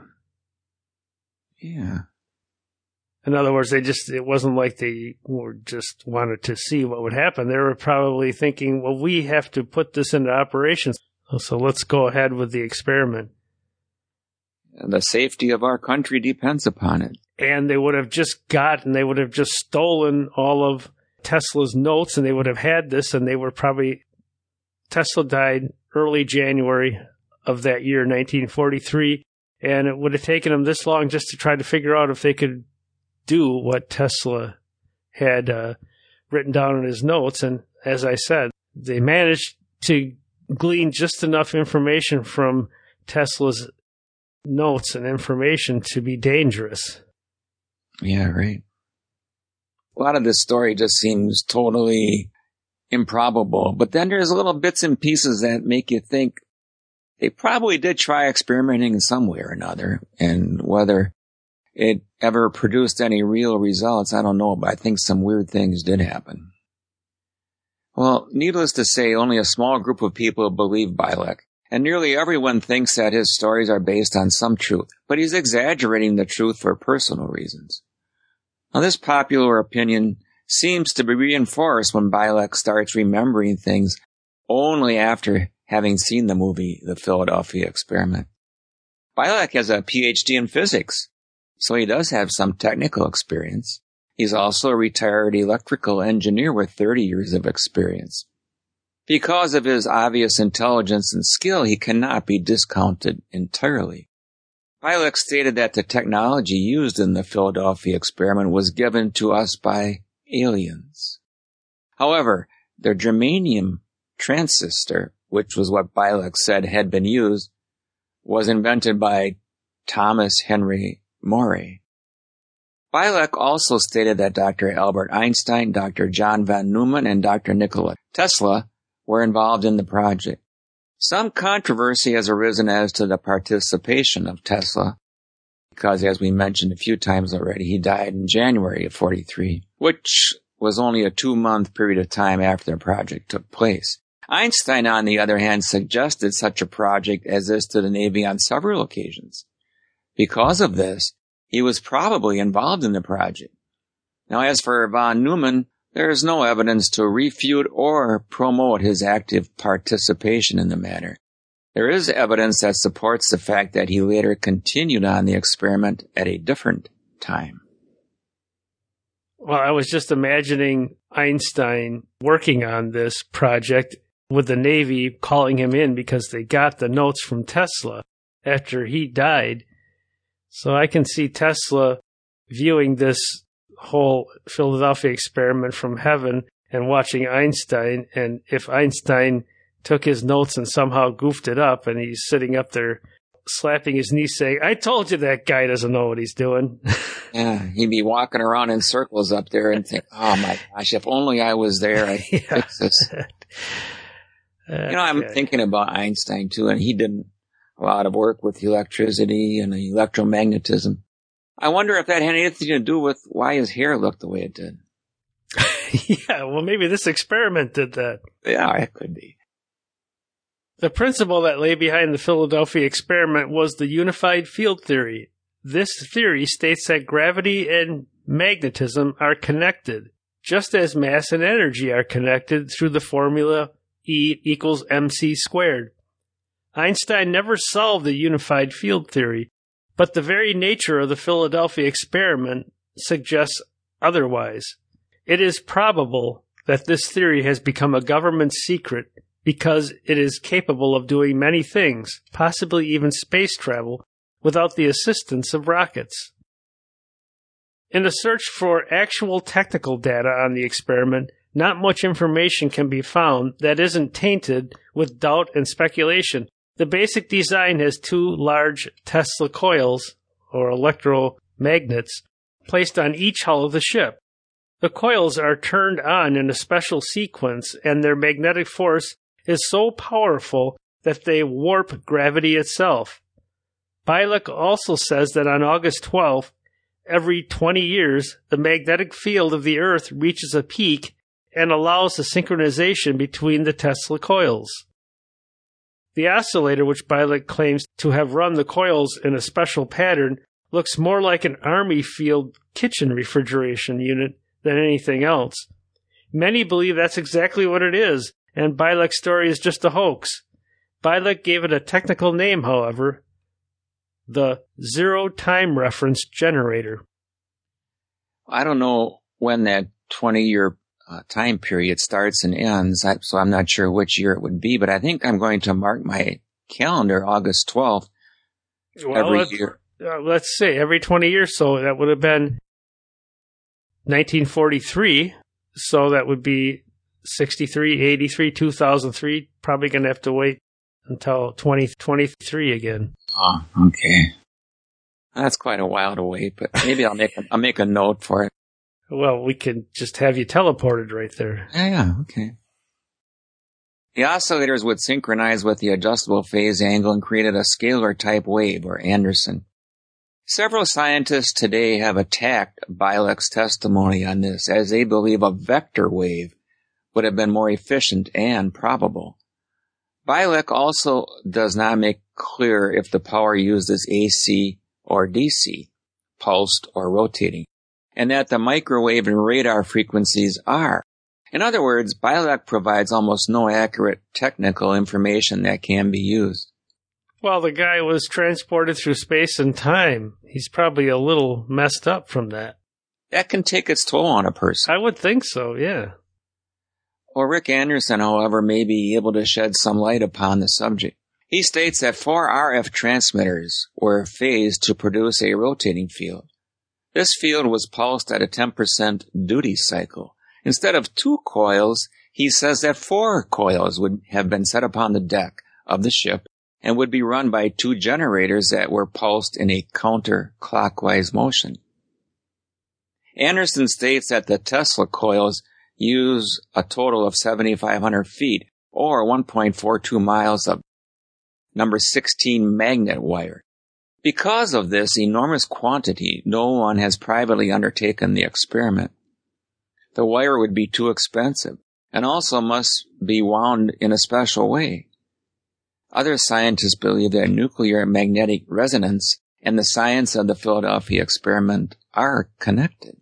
Yeah. In other words, they just, it wasn't like they were just wanted to see what would happen. They were probably thinking, well, we have to put this into operation, so let's go ahead with the experiment. The safety of our country depends upon it. And they would have just gotten, they would have just stolen all of Tesla's notes, and they would have had this, and they were probably, Tesla died early January of that year, nineteen forty-three, and it would have taken them this long just to try to figure out if they could do what Tesla had uh, written down in his notes. And as I said, they managed to glean just enough information from Tesla's notes and information to be dangerous. Yeah, right. A lot of this story just seems totally improbable, but then there's little bits and pieces that make you think they probably did try experimenting in some way or another, and whether it ever produced any real results, I don't know, but I think some weird things did happen. Well, needless to say, only a small group of people believe Bielek, and nearly everyone thinks that his stories are based on some truth, but he's exaggerating the truth for personal reasons. Now, this popular opinion seems to be reinforced when Bielek starts remembering things only after having seen the movie The Philadelphia Experiment. Bielek has a P H D in physics, so he does have some technical experience. He's also a retired electrical engineer with thirty years of experience. Because of his obvious intelligence and skill, he cannot be discounted entirely. Bialik stated that the technology used in the Philadelphia experiment was given to us by aliens. However, the germanium transistor, which was what Bialik said had been used, was invented by Thomas Henry Morey. Bialik also stated that Doctor Albert Einstein, Doctor John von Neumann, and Doctor Nikola Tesla were involved in the project. Some controversy has arisen as to the participation of Tesla, because, as we mentioned a few times already, he died in January of forty-three, which was only a two-month period of time after the project took place. Einstein, on the other hand, suggested such a project as this to the Navy on several occasions. Because of this, he was probably involved in the project. Now, as for von Neumann, there is no evidence to refute or promote his active participation in the matter. There is evidence that supports the fact that he later continued on the experiment at a different time. Well, I was just imagining Einstein working on this project with the Navy calling him in because they got the notes from Tesla after he died. So I can see Tesla viewing this whole Philadelphia experiment from heaven and watching Einstein, and if Einstein took his notes and somehow goofed it up and he's sitting up there slapping his knee saying, I told you that guy doesn't know what he's doing. Yeah, he'd be walking around in circles up there and think, oh my gosh, if only I was there, I'd yeah. fix this. You know, I'm Okay. thinking about Einstein too, and he did a lot of work with electricity and electromagnetism. I wonder if that had anything to do with why his hair looked the way it did. Yeah, well, maybe this experiment did that. Yeah, it could be. The principle that lay behind the Philadelphia experiment was the unified field theory. This theory states that gravity and magnetism are connected, just as mass and energy are connected through the formula E equals mc squared. Einstein never solved the unified field theory, but the very nature of the Philadelphia experiment suggests otherwise. It is probable that this theory has become a government secret because it is capable of doing many things, possibly even space travel, without the assistance of rockets. In the search for actual technical data on the experiment, not much information can be found that isn't tainted with doubt and speculation. The basic design has two large Tesla coils, or electromagnets, placed on each hull of the ship. The coils are turned on in a special sequence, and their magnetic force is so powerful that they warp gravity itself. Bialik also says that on August twelfth, every twenty years, the magnetic field of the Earth reaches a peak and allows the synchronization between the Tesla coils. The oscillator, which Bialik claims to have run the coils in a special pattern, looks more like an Army field kitchen refrigeration unit than anything else. Many believe that's exactly what it is, and Bialik's story is just a hoax. Bialik gave it a technical name, however, the Zero Time Reference Generator. I don't know when that twenty-year uh, time period starts and ends, I, so I'm not sure which year it would be, but I think I'm going to mark my calendar August twelfth Well, every let's, year. Uh, let's say every twenty years, so that would have been nineteen forty-three, so that would be sixty-three, eighty-three, two thousand three, probably going to have to wait until twenty twenty-three again. Oh, okay. That's quite a while to wait, but maybe I'll make a, I'll make a note for it. Well, we can just have you teleported right there. Yeah, yeah, okay. The oscillators would synchronize with the adjustable phase angle and created a scalar-type wave, or Anderson. Several scientists today have attacked Bialik's testimony on this, as they believe a vector wave would have been more efficient and probable. Bialik also does not make clear if the power used is A C or D C, pulsed or rotating, and that the microwave and radar frequencies are. In other words, Bialik provides almost no accurate technical information that can be used. Well, the guy was transported through space and time. He's probably a little messed up from that. That can take its toll on a person. I would think so, yeah. Well, Rick Anderson, however, may be able to shed some light upon the subject. He states that four R F transmitters were phased to produce a rotating field. This field was pulsed at a ten percent duty cycle. Instead of two coils, he says that four coils would have been set upon the deck of the ship and would be run by two generators that were pulsed in a counterclockwise motion. Anderson states that the Tesla coils use a total of seven thousand five hundred feet, or one point four two miles of number sixteen magnet wire. Because of this enormous quantity, no one has privately undertaken the experiment. The wire would be too expensive, and also must be wound in a special way. Other scientists believe that nuclear magnetic resonance and the science of the Philadelphia experiment are connected.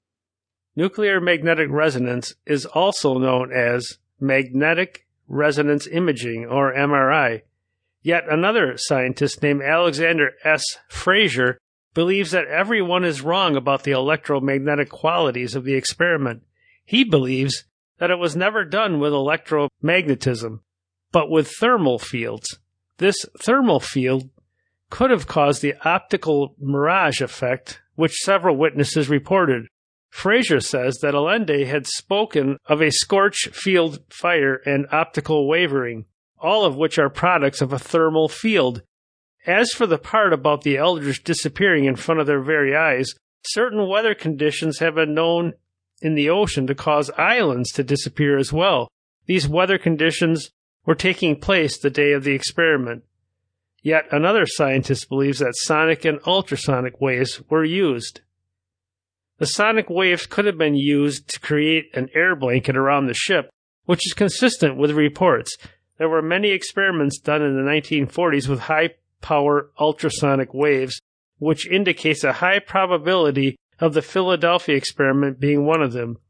Nuclear magnetic resonance is also known as magnetic resonance imaging, or M R I. Yet another scientist named Alexander S. Fraser believes that everyone is wrong about the electromagnetic qualities of the experiment. He believes that it was never done with electromagnetism, but with thermal fields. This thermal field could have caused the optical mirage effect, which several witnesses reported. Fraser says that Allende had spoken of a scorch field fire and optical wavering, all of which are products of a thermal field. As for the part about the elders disappearing in front of their very eyes, certain weather conditions have been known in the ocean to cause islands to disappear as well. These weather conditions were taking place the day of the experiment. Yet another scientist believes that sonic and ultrasonic waves were used. The sonic waves could have been used to create an air blanket around the ship, which is consistent with reports. There were many experiments done in the nineteen forties with high-power ultrasonic waves, which indicates a high probability of the Philadelphia experiment being one of them.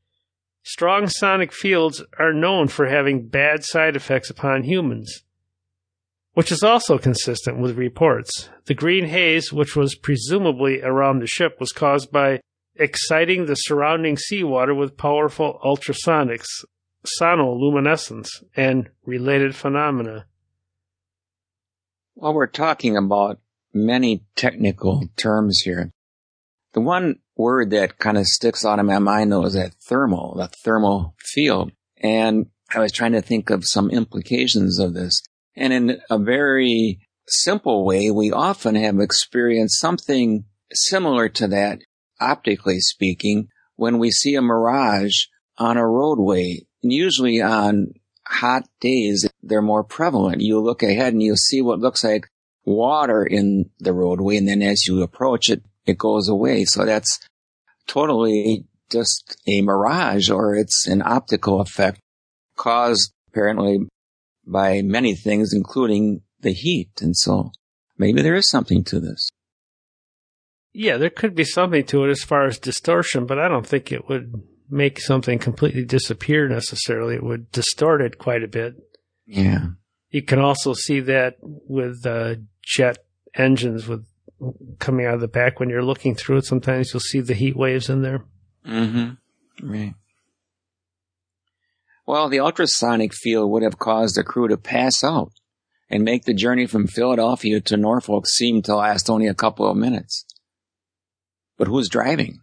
Strong sonic fields are known for having bad side effects upon humans, which is also consistent with reports. The green haze, which was presumably around the ship, was caused by exciting the surrounding seawater with powerful ultrasonics, sonoluminescence, and related phenomena. Well, we're talking about many technical terms here. The one word that kind of sticks out in my mind, though, is that thermal, that thermal field. And I was trying to think of some implications of this. And in a very simple way, we often have experienced something similar to that, optically speaking, when we see a mirage on a roadway. And usually on hot days, they're more prevalent. You look ahead and you see what looks like water in the roadway, and then as you approach it, it goes away. So that's totally just a mirage, or it's an optical effect caused apparently by many things, including the heat. And so maybe there is something to this. Yeah, there could be something to it as far as distortion, but I don't think it would make something completely disappear necessarily. It would distort it quite a bit. Yeah. You can also see that with uh, jet engines with coming out of the back. When you're looking through it, sometimes you'll see the heat waves in there. Mm-hmm. Right. Well, the ultrasonic field would have caused the crew to pass out and make the journey from Philadelphia to Norfolk seem to last only a couple of minutes. But who's driving?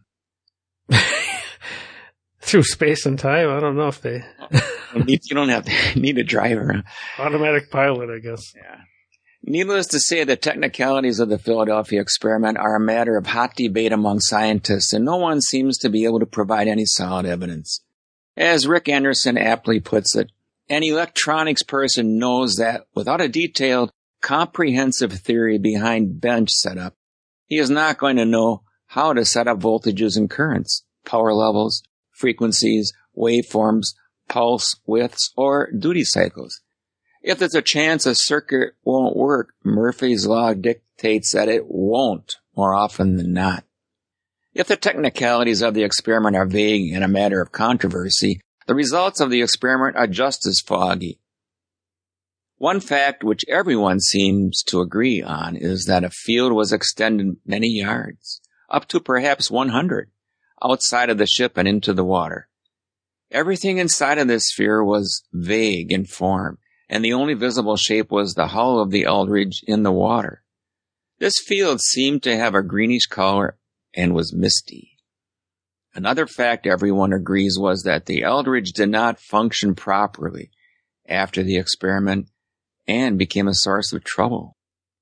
Through space and time? I don't know if they... You don't have to need a driver. Automatic pilot, I guess. Yeah. Needless to say, the technicalities of the Philadelphia experiment are a matter of hot debate among scientists, and no one seems to be able to provide any solid evidence. As Rick Anderson aptly puts it, an electronics person knows that without a detailed, comprehensive theory behind bench setup, he is not going to know how to set up voltages and currents, power levels, frequencies, waveforms, pulse widths, or duty cycles. If there's a chance a circuit won't work, Murphy's Law dictates that it won't more often than not. If the technicalities of the experiment are vague and a matter of controversy, the results of the experiment are just as foggy. One fact which everyone seems to agree on is that a field was extended many yards, up to perhaps one hundred, outside of the ship and into the water. Everything inside of this sphere was vague in form, and the only visible shape was the hull of the Eldridge in the water. This field seemed to have a greenish color and was misty. Another fact everyone agrees was that the Eldridge did not function properly after the experiment and became a source of trouble.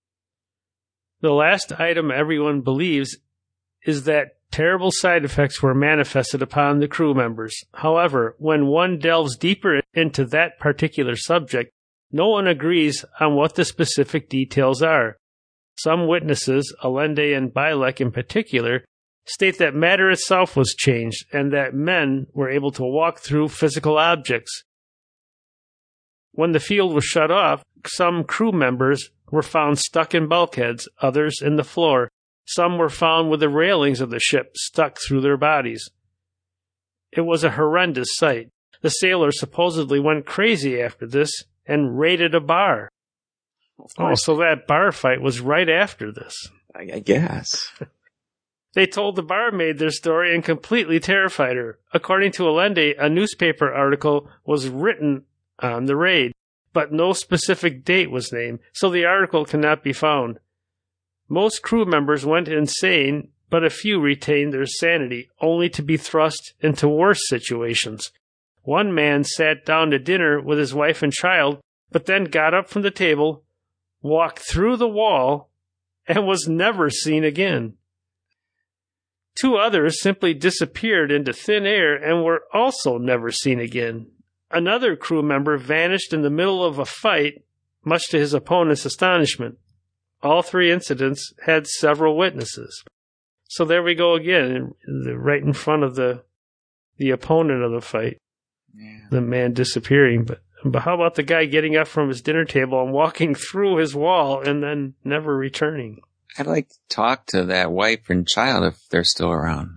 The last item everyone believes is that terrible side effects were manifested upon the crew members. However, when one delves deeper into that particular subject, no one agrees on what the specific details are. Some witnesses, Allende and Bielek in particular, state that matter itself was changed and that men were able to walk through physical objects. When the field was shut off, some crew members were found stuck in bulkheads, others in the floor. Some were found with the railings of the ship stuck through their bodies. It was a horrendous sight. The sailors supposedly went crazy after this and raided a bar. Oh, so that bar fight was right after this. I guess. They told the barmaid their story and completely terrified her. According to Allende, a newspaper article was written on the raid, but no specific date was named, so the article cannot be found. Most crew members went insane, but a few retained their sanity, only to be thrust into worse situations. One man sat down to dinner with his wife and child, but then got up from the table, walked through the wall, and was never seen again. Two others simply disappeared into thin air and were also never seen again. Another crew member vanished in the middle of a fight, much to his opponent's astonishment. All three incidents had several witnesses. So there we go again, right in front of the the opponent of the fight. Yeah. The man disappearing. But, but how about the guy getting up from his dinner table and walking through his wall and then never returning? I'd like to talk to that wife and child if they're still around.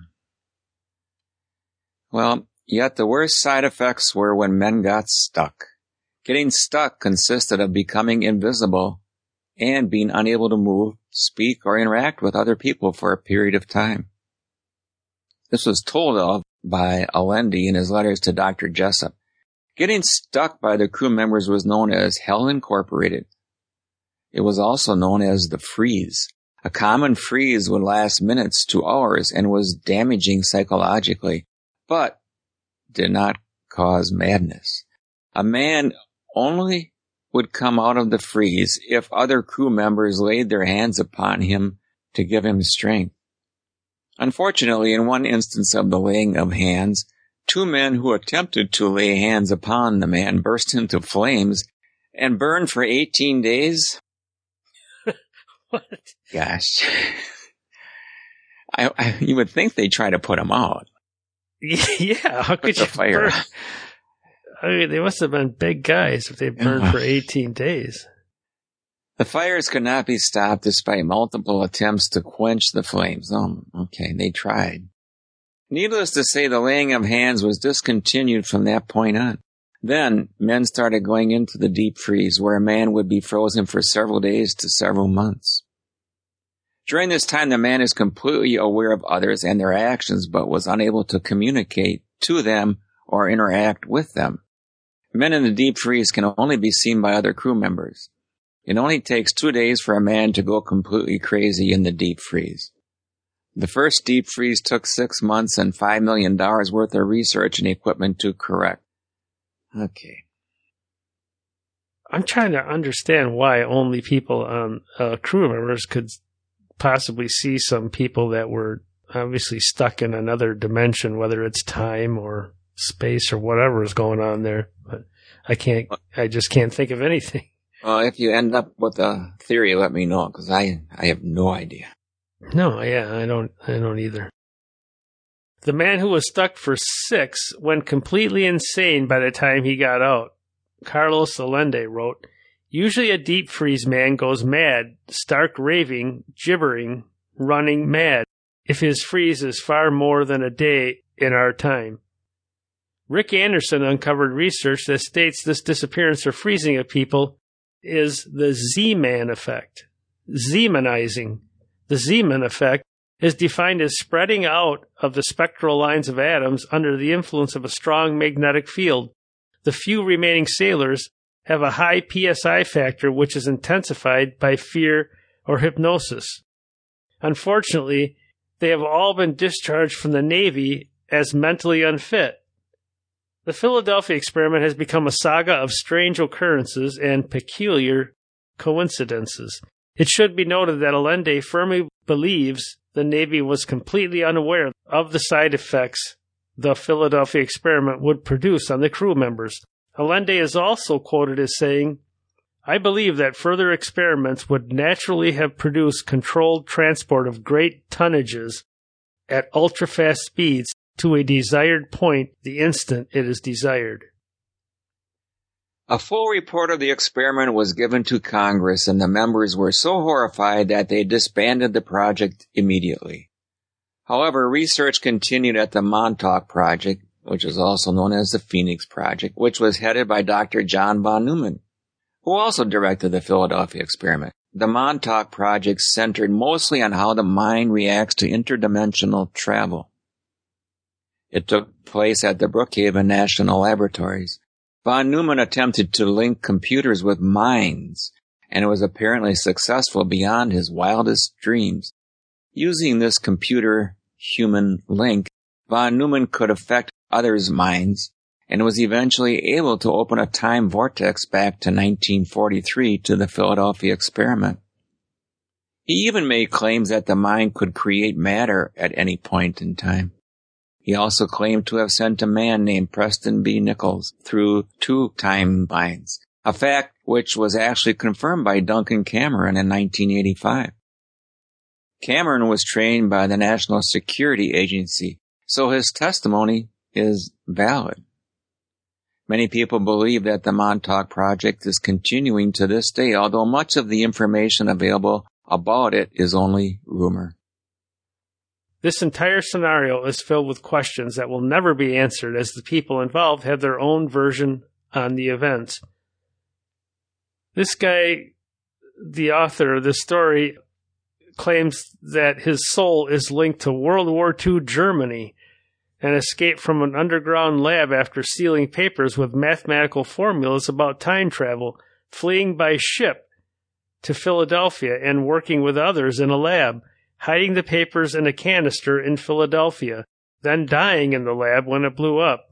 Well, yet the worst side effects were when men got stuck. Getting stuck consisted of becoming invisible and being unable to move, speak, or interact with other people for a period of time. This was told of by Allende in his letters to Doctor Jessup. Getting stuck by the crew members was known as Hell Incorporated. It was also known as the freeze. A common freeze would last minutes to hours and was damaging psychologically, but did not cause madness. A man only would come out of the freeze if other crew members laid their hands upon him to give him strength. Unfortunately, in one instance of the laying of hands, two men who attempted to lay hands upon the man burst into flames and burned for eighteen days. What? Gosh. I, I, you would think they'd try to put him out. Yeah, how could you fire? burn? I mean, they must have been big guys if they burned for eighteen days. The fires could not be stopped despite multiple attempts to quench the flames. Oh, okay, they tried. Needless to say, the laying of hands was discontinued from that point on. Then, men started going into the deep freeze, where a man would be frozen for several days to several months. During this time, the man is completely aware of others and their actions, but was unable to communicate to them or interact with them. Men in the deep freeze can only be seen by other crew members. It only takes two days for a man to go completely crazy in the deep freeze. The first deep freeze took six months and five million dollars worth of research and equipment to correct. Okay. I'm trying to understand why only people on uh, crew members could possibly see some people that were obviously stuck in another dimension, whether it's time or space or whatever is going on there. But I can't, I just can't think of anything. Well, if you end up with a theory, let me know, because I, I have no idea. No, yeah, I don't, I don't either. The man who was stuck for six went completely insane by the time he got out. Carlos Allende wrote, "Usually a deep freeze man goes mad, stark raving, gibbering, running mad, if his freeze is far more than a day in our time." Rick Anderson uncovered research that states this disappearance or freezing of people is the Z-Man effect. Zemanizing. The Zeeman effect is defined as spreading out of the spectral lines of atoms under the influence of a strong magnetic field. The few remaining sailors have a high P S I factor which is intensified by fear or hypnosis. Unfortunately, they have all been discharged from the Navy as mentally unfit. The Philadelphia experiment has become a saga of strange occurrences and peculiar coincidences. It should be noted that Allende firmly believes the Navy was completely unaware of the side effects the Philadelphia experiment would produce on the crew members. Allende is also quoted as saying, "I believe that further experiments would naturally have produced controlled transport of great tonnages at ultra-fast speeds to a desired point the instant it is desired." A full report of the experiment was given to Congress, and the members were so horrified that they disbanded the project immediately. However, research continued at the Montauk Project, which is also known as the Phoenix Project, which was headed by Doctor John von Neumann, who also directed the Philadelphia experiment. The Montauk Project centered mostly on how the mind reacts to interdimensional travel. It took place at the Brookhaven National Laboratories. Von Neumann attempted to link computers with minds, and was apparently successful beyond his wildest dreams. Using this computer-human link, von Neumann could affect others' minds, and was eventually able to open a time vortex back to nineteen forty-three to the Philadelphia experiment. He even made claims that the mind could create matter at any point in time. He also claimed to have sent a man named Preston B. Nichols through two time lines, a fact which was actually confirmed by Duncan Cameron in nineteen eighty-five. Cameron was trained by the National Security Agency, so his testimony is valid. Many people believe that the Montauk Project is continuing to this day, although much of the information available about it is only rumor. This entire scenario is filled with questions that will never be answered, as the people involved have their own version on the events. This guy, the author of this story, claims that his soul is linked to World War Two Germany and escaped from an underground lab after stealing papers with mathematical formulas about time travel, fleeing by ship to Philadelphia and working with others in a lab, hiding the papers in a canister in Philadelphia, then dying in the lab when it blew up.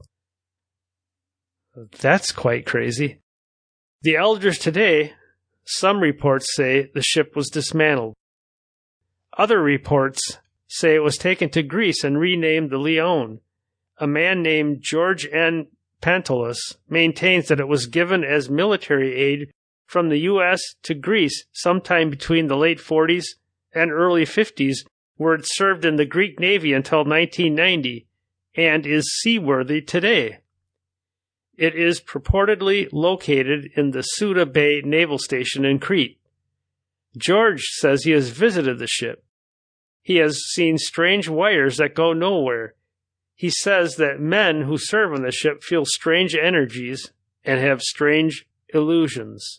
That's quite crazy. The elders today, some reports say the ship was dismantled. Other reports say it was taken to Greece and renamed the Leon. A man named George N. Pantelis maintains that it was given as military aid from the U S to Greece sometime between the late forties and early fifties, where it served in the Greek Navy until nineteen ninety, and is seaworthy today. It is purportedly located in the Suda Bay Naval Station in Crete. George says he has visited the ship. He has seen strange wires that go nowhere. He says that men who serve on the ship feel strange energies and have strange illusions.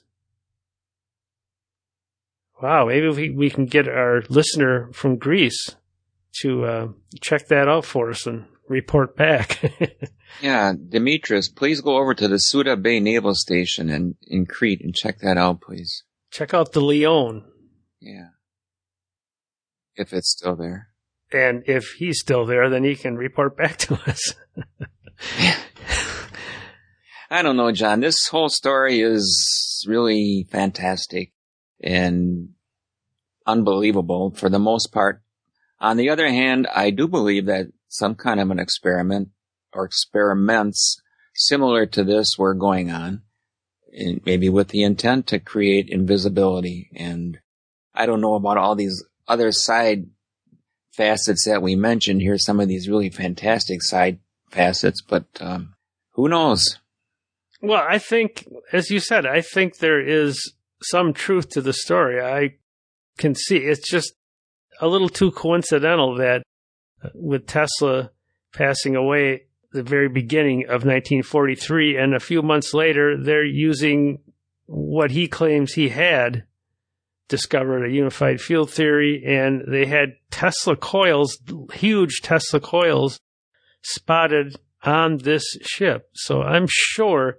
Wow, maybe we, we can get our listener from Greece to uh, check that out for us and report back. Yeah, Demetrius, please go over to the Suda Bay Naval Station in, in Crete and check that out, please. Check out the Leon. Yeah. If it's still there. And if he's still there, then he can report back to us. I don't know, John. This whole story is really fantastic and unbelievable for the most part. On the other hand, I do believe that some kind of an experiment or experiments similar to this were going on, and maybe with the intent to create invisibility. And I don't know about all these other side facets that we mentioned here, some of these really fantastic side facets, but um, who knows? Well, I think, as you said, I think there is some truth to the story. I can see it's just a little too coincidental that with Tesla passing away at the very beginning of nineteen forty-three, and a few months later, they're using what he claims he had discovered, a unified field theory, and they had Tesla coils, huge Tesla coils, spotted on this ship. So I'm sure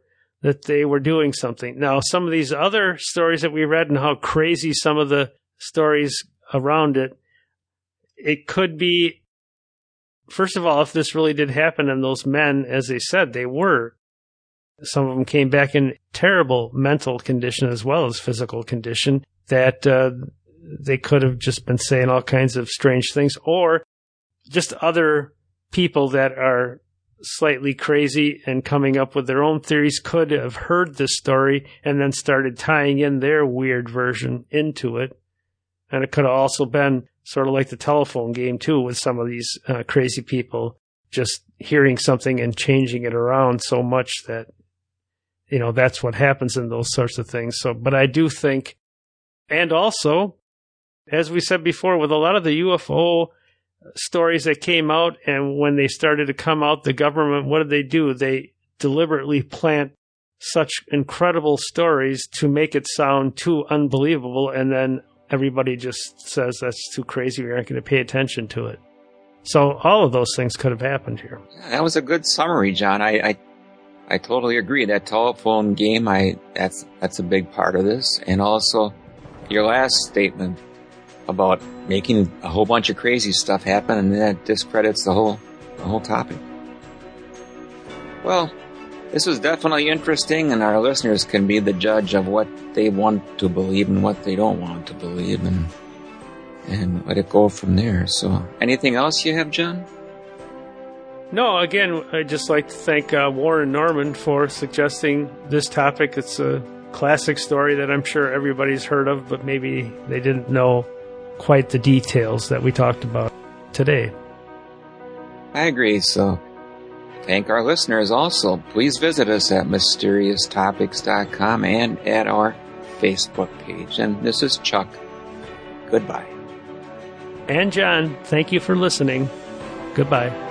that they were doing something. Now, some of these other stories that we read and how crazy some of the stories around it, it could be, first of all, if this really did happen and those men, as they said, they were, some of them came back in terrible mental condition as well as physical condition, that uh, they could have just been saying all kinds of strange things, or just other people that are slightly crazy and coming up with their own theories could have heard this story and then started tying in their weird version into it. And it could have also been sort of like the telephone game, too, with some of these uh, crazy people just hearing something and changing it around so much that, you know, that's what happens in those sorts of things. So, but I do think, and also, as we said before, with a lot of the U F O stories that came out, and when they started to come out, the government, what did they do? They deliberately plant such incredible stories to make it sound too unbelievable, and then everybody just says that's too crazy, we aren't going to pay attention to it. So all of those things could have happened here. That was a good summary, John. I I, I totally agree. That telephone game, I that's that's a big part of this. And also your last statement about making a whole bunch of crazy stuff happen, and that discredits the whole the whole topic. Well, this was definitely interesting, and our listeners can be the judge of what they want to believe and what they don't want to believe, and and let it go from there. So, anything else you have, John? No, again, I'd just like to thank uh, Warren Norman for suggesting this topic. It's a classic story that I'm sure everybody's heard of, but maybe they didn't know quite the details that we talked about today. I agree. So thank our listeners also. Please visit us at mysterious topics dot com and at our Facebook page. And this is Chuck. Goodbye. And John, thank you for listening. Goodbye.